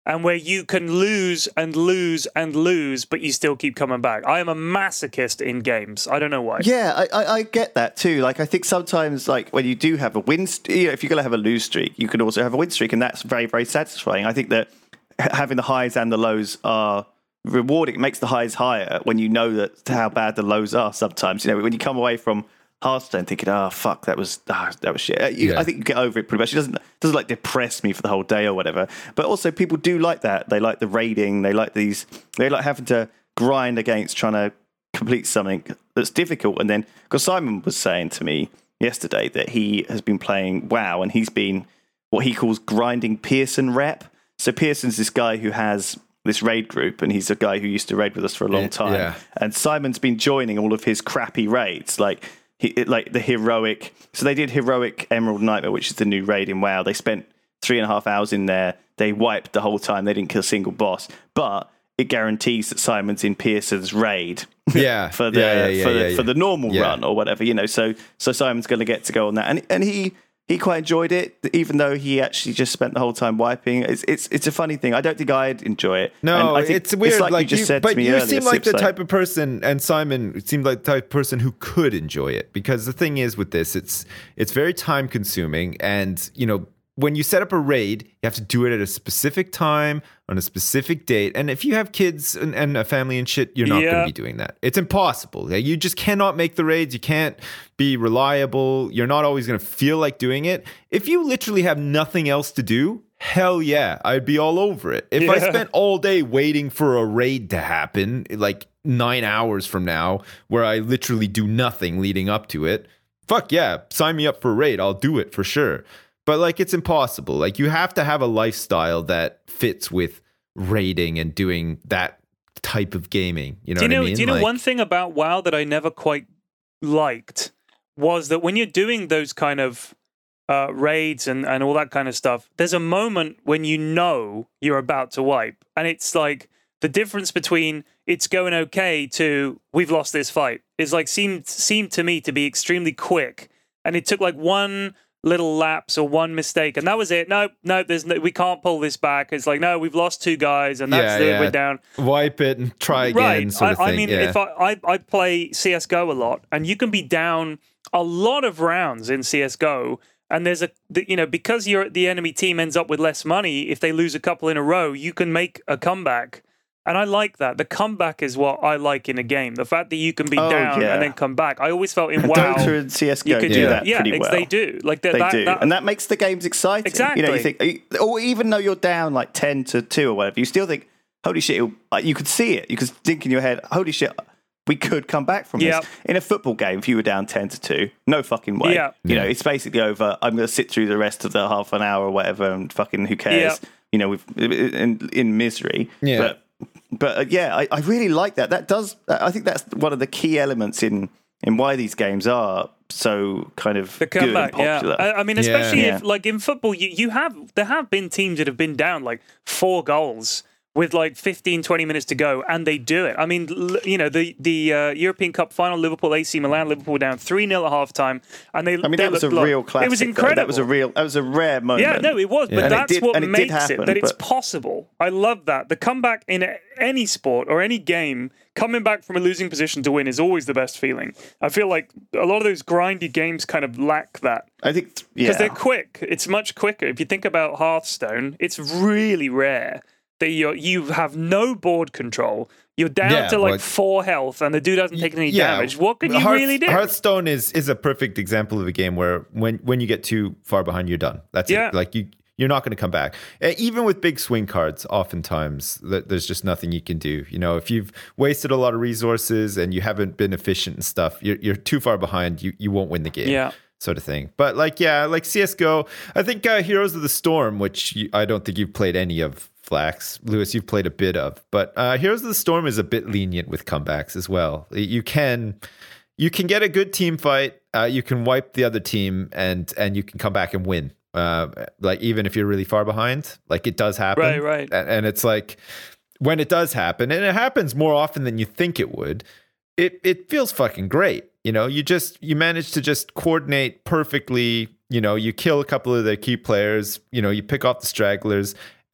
and where you can lose and lose and lose, but you still keep coming back. I am a masochist in games. I don't know why. Yeah, I, I, I get that too. Like, I think sometimes, like, when you do have a win, st- you know, if you're going to have a lose streak, you can also have a win streak, and that's very, very satisfying. I think that having the highs and the lows are rewarding. It makes the highs higher when you know that how bad the lows are sometimes. You know, when you come away from Hearthstone thinking, oh, fuck, that was ah, that was shit. You, Yeah. I think you get over it pretty much. It doesn't, doesn't like depress me for the whole day or whatever. But also people do like that. They like the raiding. They like these, they like having to grind against trying to complete something that's difficult. And then, because Simon was saying to me yesterday that he has been playing WoW and he's been what he calls grinding Pearson rep. So Pearson's this guy who has this raid group, and he's a guy who used to raid with us for a long Yeah, time. yeah. And Simon's been joining all of his crappy raids, like he, like the heroic. So they did heroic Emerald Nightmare, which is the new raid in WoW. They spent three and a half hours in there. They wiped the whole time. They didn't kill a single boss, but it guarantees that Simon's in Pearson's raid. Yeah, for the yeah, yeah, yeah, for the yeah, yeah. for the normal Yeah. run or whatever, you know. So so Simon's going to get to go on that, and and he. He quite enjoyed it, even though he actually just spent the whole time wiping. It's it's it's a funny thing. I don't think I'd enjoy it. No, And I think it's weird. like, you just said but to me you earlier, seem like the Sipso. type of person, and Simon seemed like the type of person who could enjoy it. Because the thing is with this, it's it's very time consuming, and you know when you set up a raid, you have to do it at a specific time on a specific date. And if you have kids and, and a family and shit, you're not Yeah. going to be doing that. It's impossible. You just cannot make the raids. You can't be reliable. You're not always going to feel like doing it. If you literally have nothing else to do, hell yeah, I'd be all over it. If I Yeah. spent all day waiting for a raid to happen, like nine hours from now, where I literally do nothing leading up to it, fuck yeah, sign me up for a raid. I'll do it for sure. But like, it's impossible. Like, you have to have a lifestyle that fits with raiding and doing that type of gaming. You know do you what know? I mean? Do you know Like- one thing about WoW that I never quite liked was that when you're doing those kind of uh, raids and, and all that kind of stuff, there's a moment when you know you're about to wipe, and it's like the difference between it's going okay to we've lost this fight is like seemed seemed to me to be extremely quick, and it took like one little lapse or one mistake, and that was it. No, no, there's no, we can't pull this back. It's like, no, we've lost two guys, and that's Yeah, it. yeah. We're down. Wipe it and try again, Right. sort I, of thing. I mean, yeah. if I, I I play C S G O a lot, and you can be down a lot of rounds in C S G O, and there's a the- you know because you're the enemy team ends up with less money if they lose a couple in a row, you can make a comeback. And I like that. The comeback is what I like in a game. The fact that you can be Oh, down yeah. and then come back. I always felt in WoW Dota and C S G O you could do do that Yeah, pretty ex- well. they do. Like that, They that, do, that- and that makes the games exciting. You know, you Exactly. think, or even though you're down like ten to two or whatever, you still think, "Holy shit!" it'll- like, you could see it. You could think in your head, "Holy shit, we could come back from Yeah. this." In a football game, if you were down ten to two, no fucking way. Yeah. You know, Yeah. it's basically over. I'm going to sit through the rest of the half an hour or whatever, and fucking who cares? Yeah. You know, with in, in misery. Yeah. But but uh, yeah, I, I really like that. That does. I think that's one of the key elements in in why these games are so kind of the good and comeback, yeah. popular. I, I mean, especially Yeah. if, like, in football, you, you have there have been teams that have been down like four goals with like fifteen, twenty minutes to go, and they do it. I mean, l- you know, the the uh, European Cup final, Liverpool, A C Milan, Liverpool down three nil at halftime, and they. I mean, they that was a looked like- real classic. It was though. incredible. That was a real. That was a rare moment. Yeah, no, it was, but And it that's did- what and it did makes happen, it that it's but- possible. I love that the comeback in a- any sport or any game, coming back from a losing position to win is always the best feeling. I feel like a lot of those grindy games kind of lack that. I think. Yeah. Because they're quick. It's much quicker. If you think about Hearthstone, it's really rare that you you have no board control. You're down Yeah, to like like- four health, and the dude doesn't take any damage. What can you Hearth- really do? Hearthstone is is a perfect example of a game where when when you get too far behind, you're done. That's Yeah. it. Like you. You're not going to come back. Uh, Even with big swing cards, oftentimes th- there's just nothing you can do. You know, if you've wasted a lot of resources and you haven't been efficient and stuff, you're, you're too far behind. You you won't win the game. Yeah. Sort of thing. But like, yeah, like C S G O, I think uh, Heroes of the Storm, which you, I don't think you've played any of, Flax. Lewis, you've played a bit of. But uh, Heroes of the Storm is a bit lenient with comebacks as well. You can you can get a good team fight. Uh, you can wipe the other team and and you can come back and win. Uh, like even if you're really far behind, like it does happen. Right, right. And, and it's like when it does happen, and it happens more often than you think it would, it it feels fucking great. You know, you just you manage to just coordinate perfectly. You know, you kill a couple of the key players. You know, you pick off the stragglers,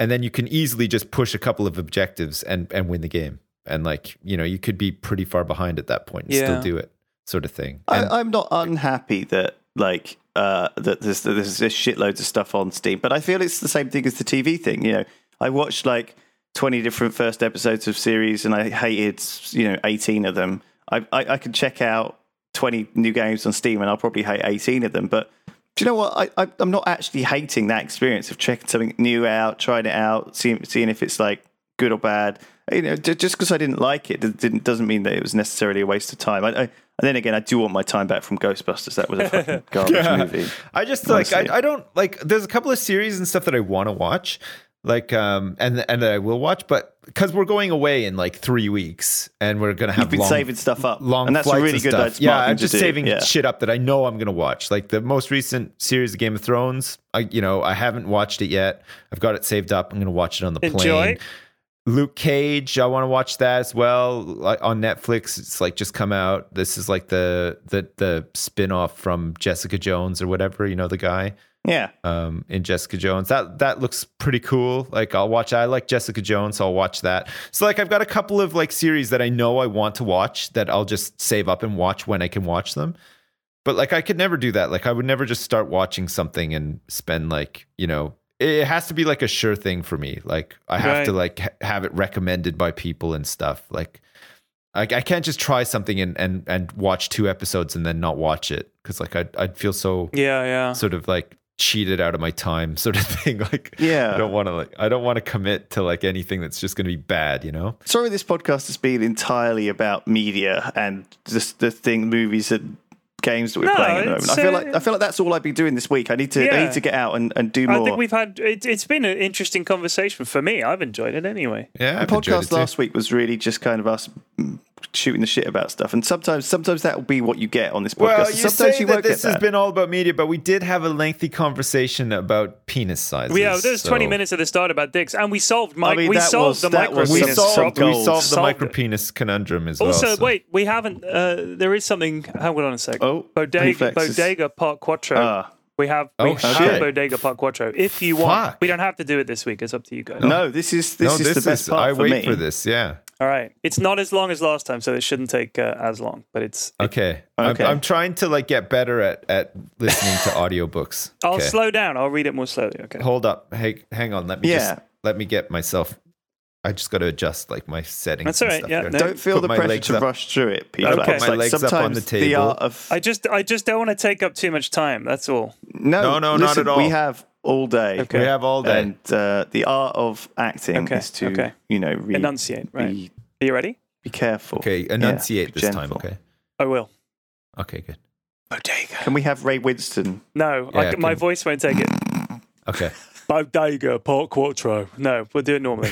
and then you can easily just push a couple of objectives and and win the game. And like, you know, you could be pretty far behind at that point and Yeah. still do it, sort of thing. And, I, I'm not unhappy that like uh, that there's there's this shitloads of stuff on Steam, but I feel it's the same thing as the T V thing. You know, I watched like twenty different first episodes of series, and I hated you know eighteen of them. I I, I could check out twenty new games on Steam, and I'll probably hate eighteen of them. But do you know what? I, I I'm not actually hating that experience of checking something new out, trying it out, seeing seeing if it's like good or bad. You know, just because I didn't like it didn't doesn't mean that it was necessarily a waste of time. I, I, and then again, I do want my time back from Ghostbusters. That was a fucking garbage Yeah. movie. I just like Honestly. I, I don't like. There's a couple of series and stuff that I want to watch, like um, and and that I will watch, but because we're going away in like three weeks, and we're gonna have You've been long, saving stuff up, long and that's a flights really and good. stuff. That's Yeah, smart thing I'm to just do. saving Yeah. shit up that I know I'm gonna watch. Like the most recent series of Game of Thrones, I you know I haven't watched it yet. I've got it saved up. I'm gonna watch it on the Enjoy. plane. Luke Cage, I want to watch that as well. Like on Netflix, it's like just come out. This is like the the the spin-off from Jessica Jones or whatever, you know, the guy Yeah, um in Jessica Jones. That that looks pretty cool. Like I'll watch I like Jessica Jones, so I'll watch that. So like I've got a couple of like series that I know I want to watch that I'll just save up and watch when I can watch them. But like I could never do that. Like I would never just start watching something and spend like, you know, it has to be like a sure thing for me. Like I have Right. to like ha- have it recommended by people and stuff. Like I, I can't just try something and, and and watch two episodes and then not watch it because like I'd I'd feel so Yeah, yeah. sort of like cheated out of my time, sort of thing. Like Yeah. I don't want to like I don't want to commit to like anything that's just going to be bad, you know. sorry, this podcast has been entirely about media and just the thing, movies and games that we're No, playing at the moment. it's, I feel uh, like I feel like that's all I've been doing this week. I need to I Yeah. need to get out and, and do I more. think we've had it, it's been an interesting conversation for me. I've enjoyed it anyway. Yeah, the I've enjoyed it podcast too. last week was really just kind of us mm, shooting the shit about stuff, and sometimes sometimes that will be what you get on this podcast. Well, and you sometimes say you that won't this get has that. been all about media, but we did have a lengthy conversation about penis sizes. Yeah, there was twenty so- minutes at the start about dicks, and we solved mi- I mean, we that solved was- the that micro was We some penis solved, problem. we gold. solved the Solved micro it. penis conundrum as Also, well. so- wait, we haven't. Uh, there is something. Hang on a sec. Oh, Bodega, reflexes. Bodega Park Quattro. Ah. we have. Oh, we have shit. Bodega Park Quattro. If you want, Fuck. we don't have to do it this week. It's up to you guys. No, this is this no, is this the best is. part I for wait me. for this. Yeah. All right. It's not as long as last time, so it shouldn't take uh, as long. But it's. Okay. Okay. I'm, I'm trying to like get better at at listening to audiobooks. I'll okay. slow down. I'll read it more slowly. Okay. Hold up. Hey, hang on. Let me Yeah. just let me get myself. I just got to adjust like my settings. That's and all right, stuff yeah, here. no. Don't feel Put the my pressure legs to up. rush through it, Peter. Okay. Like, Put my legs up on sometimes the table. art of I just, I just don't want to take up too much time. That's all. no, No, no, not listen, at all. We have all day. Okay. We have all day. And uh, the art of acting Okay, is to, okay. you know, re- Enunciate. Right. be, Are you ready? be careful. Okay, Yeah, enunciate be this time. gentle. Okay. I will. Okay, good. Bodega. Can we have Ray Winston? No, Yeah, I, my can- voice won't take it. Okay. Bodega Park Quattro. No, we'll do it normally.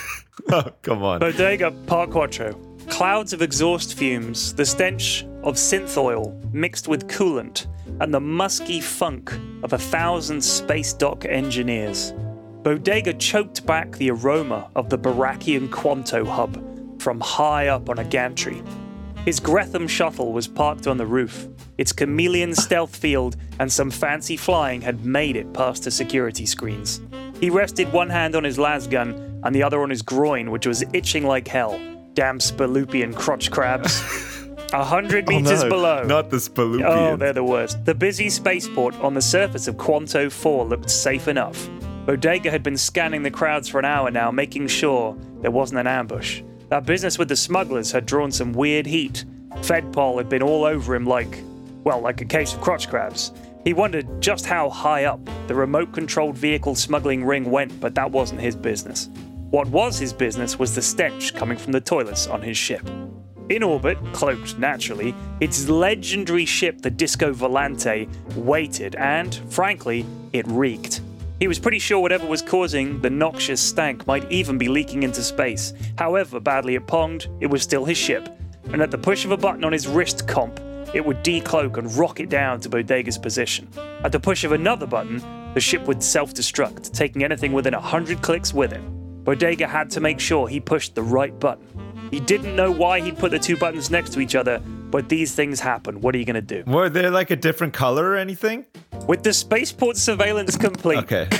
Oh, come on. Bodega Park Quattro. Clouds of exhaust fumes, the stench of synth oil mixed with coolant, and the musky funk of a thousand space dock engineers. Bodega choked back the aroma of the Barakian Quanto hub from high up on a gantry. His Gretham shuttle was parked on the roof. Its chameleon stealth field and some fancy flying had made it past the security screens. He rested one hand on his lasgun and the other on his groin, which was itching like hell. Damn Spalupian crotch crabs. A hundred meters no, below. Not the Spalupians. Oh, they're the worst. The busy spaceport on the surface of Quanto four looked safe enough. Bodega had been scanning the crowds for an hour now, making sure there wasn't an ambush. That business with the smugglers had drawn some weird heat. Fedpol had been all over him like, well, like a case of crotch crabs. He wondered just how high up the remote-controlled vehicle smuggling ring went, but that wasn't his business. What was his business was the stench coming from the toilets on his ship. In orbit, cloaked naturally, its legendary ship, the Disco Volante, waited and, frankly, it reeked. He was pretty sure whatever was causing the noxious stank might even be leaking into space. However badly it ponged, it was still his ship, and at the push of a button on his wrist comp, it would decloak and rocket down to Bodega's position. At the push of another button, the ship would self-destruct, taking anything within a hundred clicks with it. Bodega had to make sure he pushed the right button. He didn't know why he'd put the two buttons next to each other, but these things happen. What are you going to do? Were they like a different color or anything? With the spaceport surveillance complete, Okay.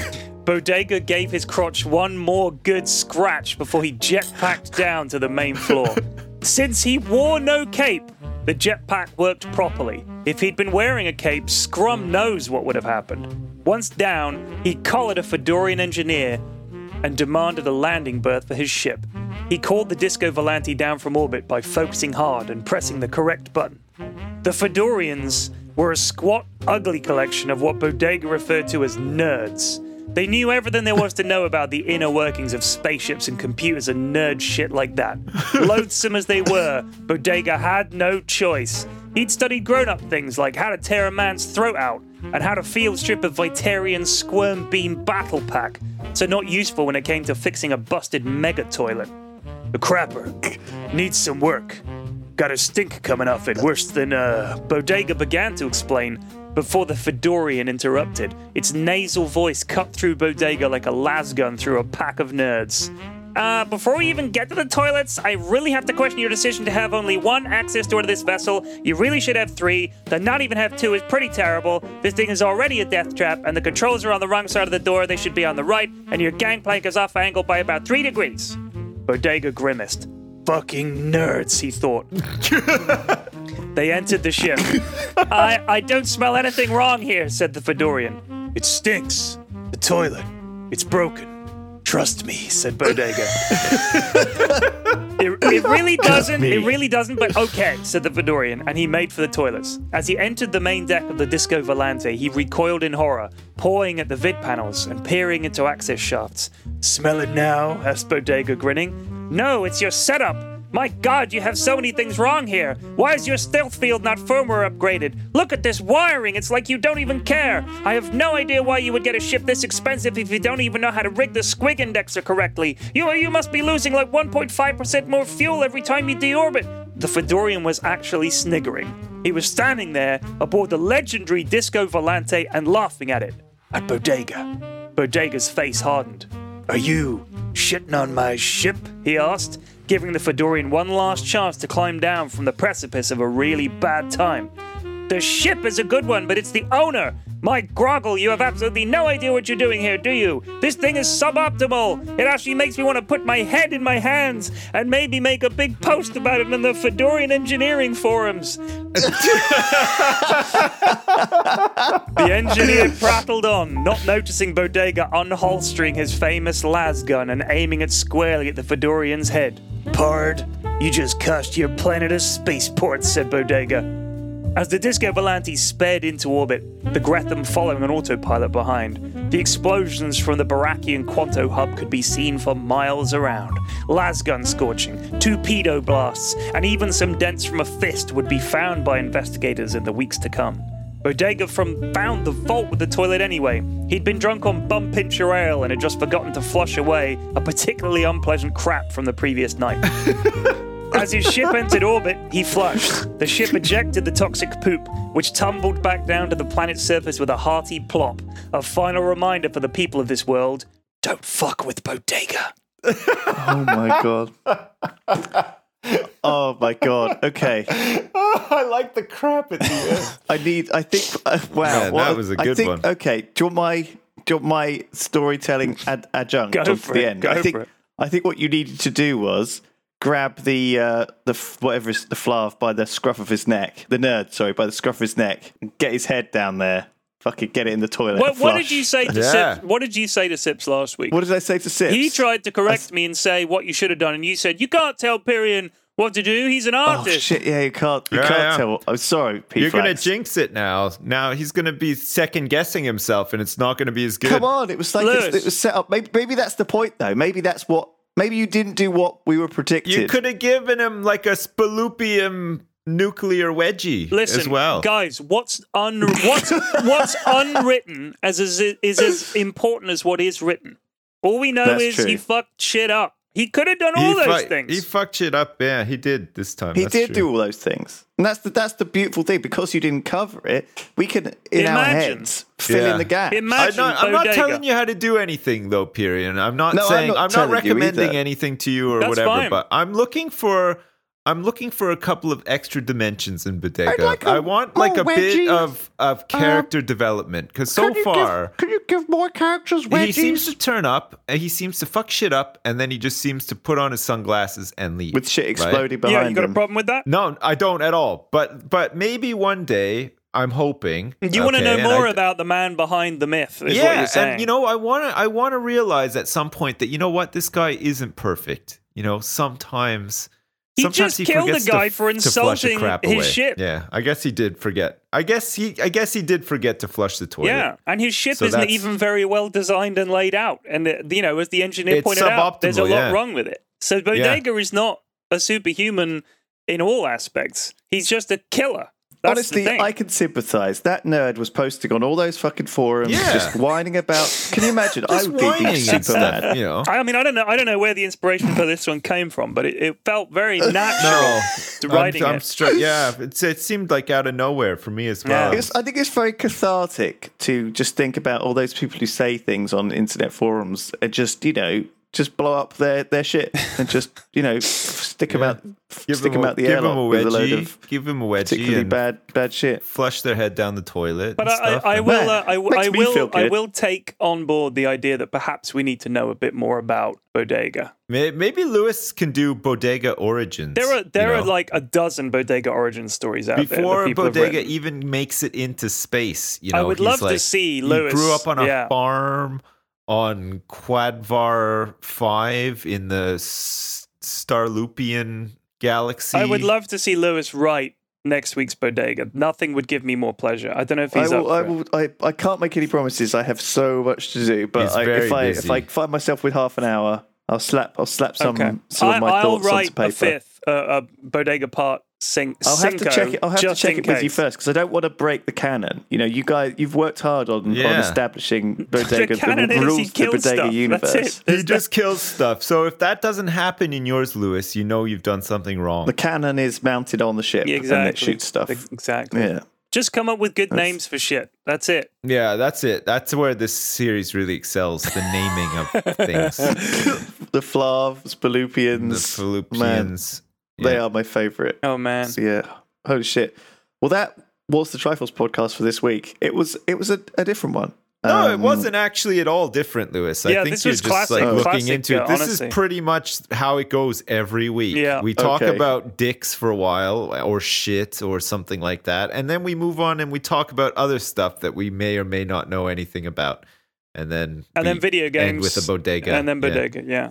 Bodega gave his crotch one more good scratch before he jetpacked down to the main floor. Since he wore no cape, the jetpack worked properly. If he'd been wearing a cape, Scrum knows what would have happened. Once down, he collared a Fedorian engineer and demanded a landing berth for his ship. He called the Disco Volante down from orbit by focusing hard and pressing the correct button. The Fedorians were a squat, ugly collection of what Bodega referred to as nerds. They knew everything there was to know about the inner workings of spaceships and computers and nerd shit like that. Loathsome as they were, Bodega had no choice. He'd studied grown-up things like how to tear a man's throat out and how to field strip a Vitarian squirm beam battle pack, so not useful when it came to fixing a busted mega toilet. The crapper needs some work. Got a stink coming off it, worse than, uh... Bodega began to explain before the Fedorian interrupted. Its nasal voice cut through Bodega like a lasgun through a pack of nerds. Uh, before we even get to the toilets, I really have to question your decision to have only one access door to this vessel. You really should have three. To not even have two is pretty terrible. This thing is already a death trap, and the controls are on the wrong side of the door. They should be on the right, and your gangplank is off angle by about three degrees. Bodega grimaced. Fucking nerds, he thought. They entered the ship. I, I don't smell anything wrong here, said the Fedorian. It stinks. The toilet. It's broken. Trust me, said Bodega. it, it really doesn't, it really doesn't, but okay, said the Fedorian, and he made for the toilets. As he entered the main deck of the Disco Volante, he recoiled in horror, pawing at the vid panels and peering into access shafts. Smell it now? Asked Bodega, grinning. No, it's your setup. My God, you have so many things wrong here. Why is your stealth field not firmware upgraded? Look at this wiring. It's like you don't even care. I have no idea why you would get a ship this expensive if you don't even know how to rig the squig indexer correctly. You, you must be losing like one point five percent more fuel every time you deorbit. The Fedorian was actually sniggering. He was standing there aboard the legendary Disco Volante and laughing at it. At Bodega. Bodega's face hardened. Are you shitting on my ship? He asked, giving the Fedorian one last chance to climb down from the precipice of a really bad time. The ship is a good one, but it's the owner. My Groggle, you have absolutely no idea what you're doing here, do you? This thing is suboptimal. It actually makes me want to put my head in my hands and maybe make a big post about it in the Fedorian engineering forums. The engineer prattled on, not noticing Bodega unholstering his famous las gun and aiming it squarely at the Fedorian's head. Pard, you just cost your planet a spaceport, said Bodega. As the Disco Volante sped into orbit, the Gretham following on autopilot behind, the explosions from the Barakian Quanto hub could be seen for miles around. Lasgun scorching, torpedo blasts, and even some dents from a fist would be found by investigators in the weeks to come. Bodega from found the vault with the toilet anyway. He'd been drunk on bum pincher ale and had just forgotten to flush away a particularly unpleasant crap from the previous night. As his ship entered orbit, he flushed. The ship ejected the toxic poop, which tumbled back down to the planet's surface with a hearty plop. A final reminder for the people of this world, don't fuck with Bodega. Oh my God. Oh my God. Okay. Oh, I like the crap at the end. I need, I think, uh, wow. Man, well, that was a good I think, one. Okay. Do you want my, do you want my storytelling ad- adjunct Go to for the it, end? go I think, for it. I think what you needed to do was grab the uh, the whatever is the Flav by the scruff of his neck, the nerd, sorry, by the scruff of his neck, and get his head down there, fucking get it in the toilet. What, and what flush. did you say to Yeah. Sips? What did you say to Sips last week? What did I say to Sips? He tried to correct me and say what you should have done, and you said you can't tell Pyrian what to do. He's an Oh artist. shit! Yeah, you can't. You Yeah, can't yeah. tell. I'm sorry, P. You're going to Flax. jinx it now. Now he's going to be second guessing himself, and it's not going to be as good. Come on, it was like Lewis. it's, it was set up. Maybe, maybe that's the point, though. Maybe that's what. Maybe you didn't do what we were predicted. You could have given him like a Spaloopium nuclear wedgie Listen, as well. guys, what's un what's what's unwritten as is, is as important as what is written. All we know That's is true. he fucked shit up. He could have done all he those fu- things. He fucked shit up. Yeah, he did this time. He That's did true. do all those things, and that's the that's the beautiful thing. Because you didn't cover it, we can in our Imagine. heads fill Yeah. in the gap. I'm Imagine not, I'm not Bodega. telling you how to do anything, though, Pyrian. I'm not No, I'm saying not I'm not, telling you recommending either. anything to you or That's whatever. fine. But I'm looking for I'm looking for a couple of extra dimensions in Bodega. I'd like a- I want like oh, a bit Wedgie. of of character development because so Could you far give, could you give more characters wedgies? he seems to turn up and he seems to fuck shit up and then he just seems to put on his sunglasses and leave With shit right? exploding behind Yeah, you got him. a problem with that? No, I don't at all. But but maybe one day I'm hoping You want to okay, know and more I- about the man behind the myth, is yeah, what you're saying. and you know, I want to I want to realize at some point that you know what, this guy isn't perfect. You know, sometimes He sometimes just killed forgets a guy to, for to flush the insulting crap his away. ship. Yeah, I guess he did forget. I guess he I guess he did forget to flush the toilet. Yeah, and his ship So isn't that's- even very well designed and laid out. And, uh, you know, as the engineer It's pointed out, there's a suboptimal, lot yeah. wrong with it. So Bodega is not a superhuman in all aspects. He's just a killer. That's Honestly, the thing. I can sympathise. That nerd was posting on all those fucking forums, Yeah. just whining about. Can you imagine? I Just would be whining and super stuff, mad. you know. I mean, I don't know. I don't know where the inspiration for this one came from, but it, it felt very natural to writing I'm, I'm it. straight. Yeah, it's, it seemed like out of nowhere for me as well. Yeah. It's, I think it's very cathartic to just think about all those people who say things on internet forums and just, you know, just blow up their, their shit and just, you know, stick them Yeah. out, Give stick him them a, out the give him a airlock with a load wedgie. of Give him a wedgie particularly and bad bad shit. flush their head down the toilet. But and I, stuff, I, I and- will. Uh, I, w- Makes I me feel will. I good. will take on board the idea that perhaps we need to know a bit more about Bodega. May- Maybe Lewis can do Bodega Origins. There are there you are know? like a dozen Bodega origin stories out there. Before that people have Bodega written. even makes it into space. You I know, would he's love to like- see he Lewis. grew up on a yeah. farm on Quadvar five in the S- Starlupian galaxy. I would love to see Lewis write next week's Bodega. Nothing would give me more pleasure. I don't know if I he's will, I, up for it. will, I, I can't make any promises. I have so much to do. But He's I, very if I busy. if I find myself with half an hour, I'll slap I'll slap some Okay. some of my I, I'll thoughts onto write paper. a fifth, uh, a Bodega part sing. I'll have to Cinco, check it. I'll have to just check in it with you case. first because I don't want to break the canon. You know, you guys, you've worked hard on, on Yeah. establishing Bodega, The canon the is he rules of the kills Bodega stuff. universe. That's it. He just kills stuff. So if that doesn't happen in yours, Lewis, you know you've done something wrong. The cannon is mounted on the ship Yeah, and exactly. it shoots stuff. Exactly. Yeah. Just come up with good names for shit. That's it. Yeah, that's it. That's where this series really excels. The naming of things. The Flavs, The Falupians, man, Fallopians. they Yeah. are my favorite. Oh man. So, yeah. Holy shit. Well, that was the Trifles podcast for this week. It was it was a, a different one. No, it Um, wasn't actually at all different, Lewis. I Yeah, think this you're was just classic- like looking classic, into it. uh, This honestly. is pretty much how it goes every week. Yeah. We talk Okay. about dicks for a while or shit or something like that. And then we move on and we talk about other stuff that we may or may not know anything about. And then And we then video games. end with a bodega. And then Yeah. Bodega, yeah.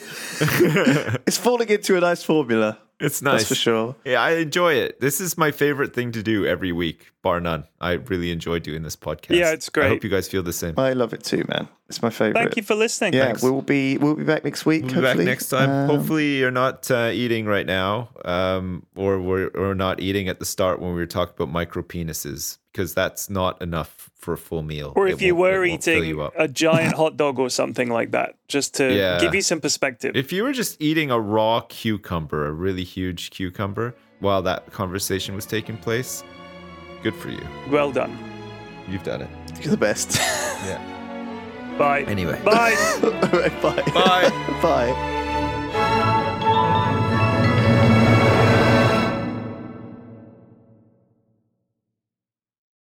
It's falling into a nice formula. It's nice. That's for sure. Yeah, I enjoy it. This is my favorite thing to do every week, bar none. I really enjoy doing this podcast. Yeah, it's great. I hope you guys feel the same. I love it too, man. It's my favorite. Thank you for listening. Yeah, Thanks. we'll be we'll be back next week. We'll be back hopefully. next time. Um, Hopefully, you're not uh, eating right now, um, or we're or not eating at the start when we were talking about micro penises, because that's not enough for a full meal. Or It if you won't- were it won't fill eating you up. a giant hot dog or something like that, just to Yeah. give you some perspective. If you were just eating a raw cucumber, a really huge cucumber, while that conversation was taking place, good for you. Well done. You've done it. You're the best. Yeah. Bye. Anyway. Bye. All right, bye. Bye. Bye.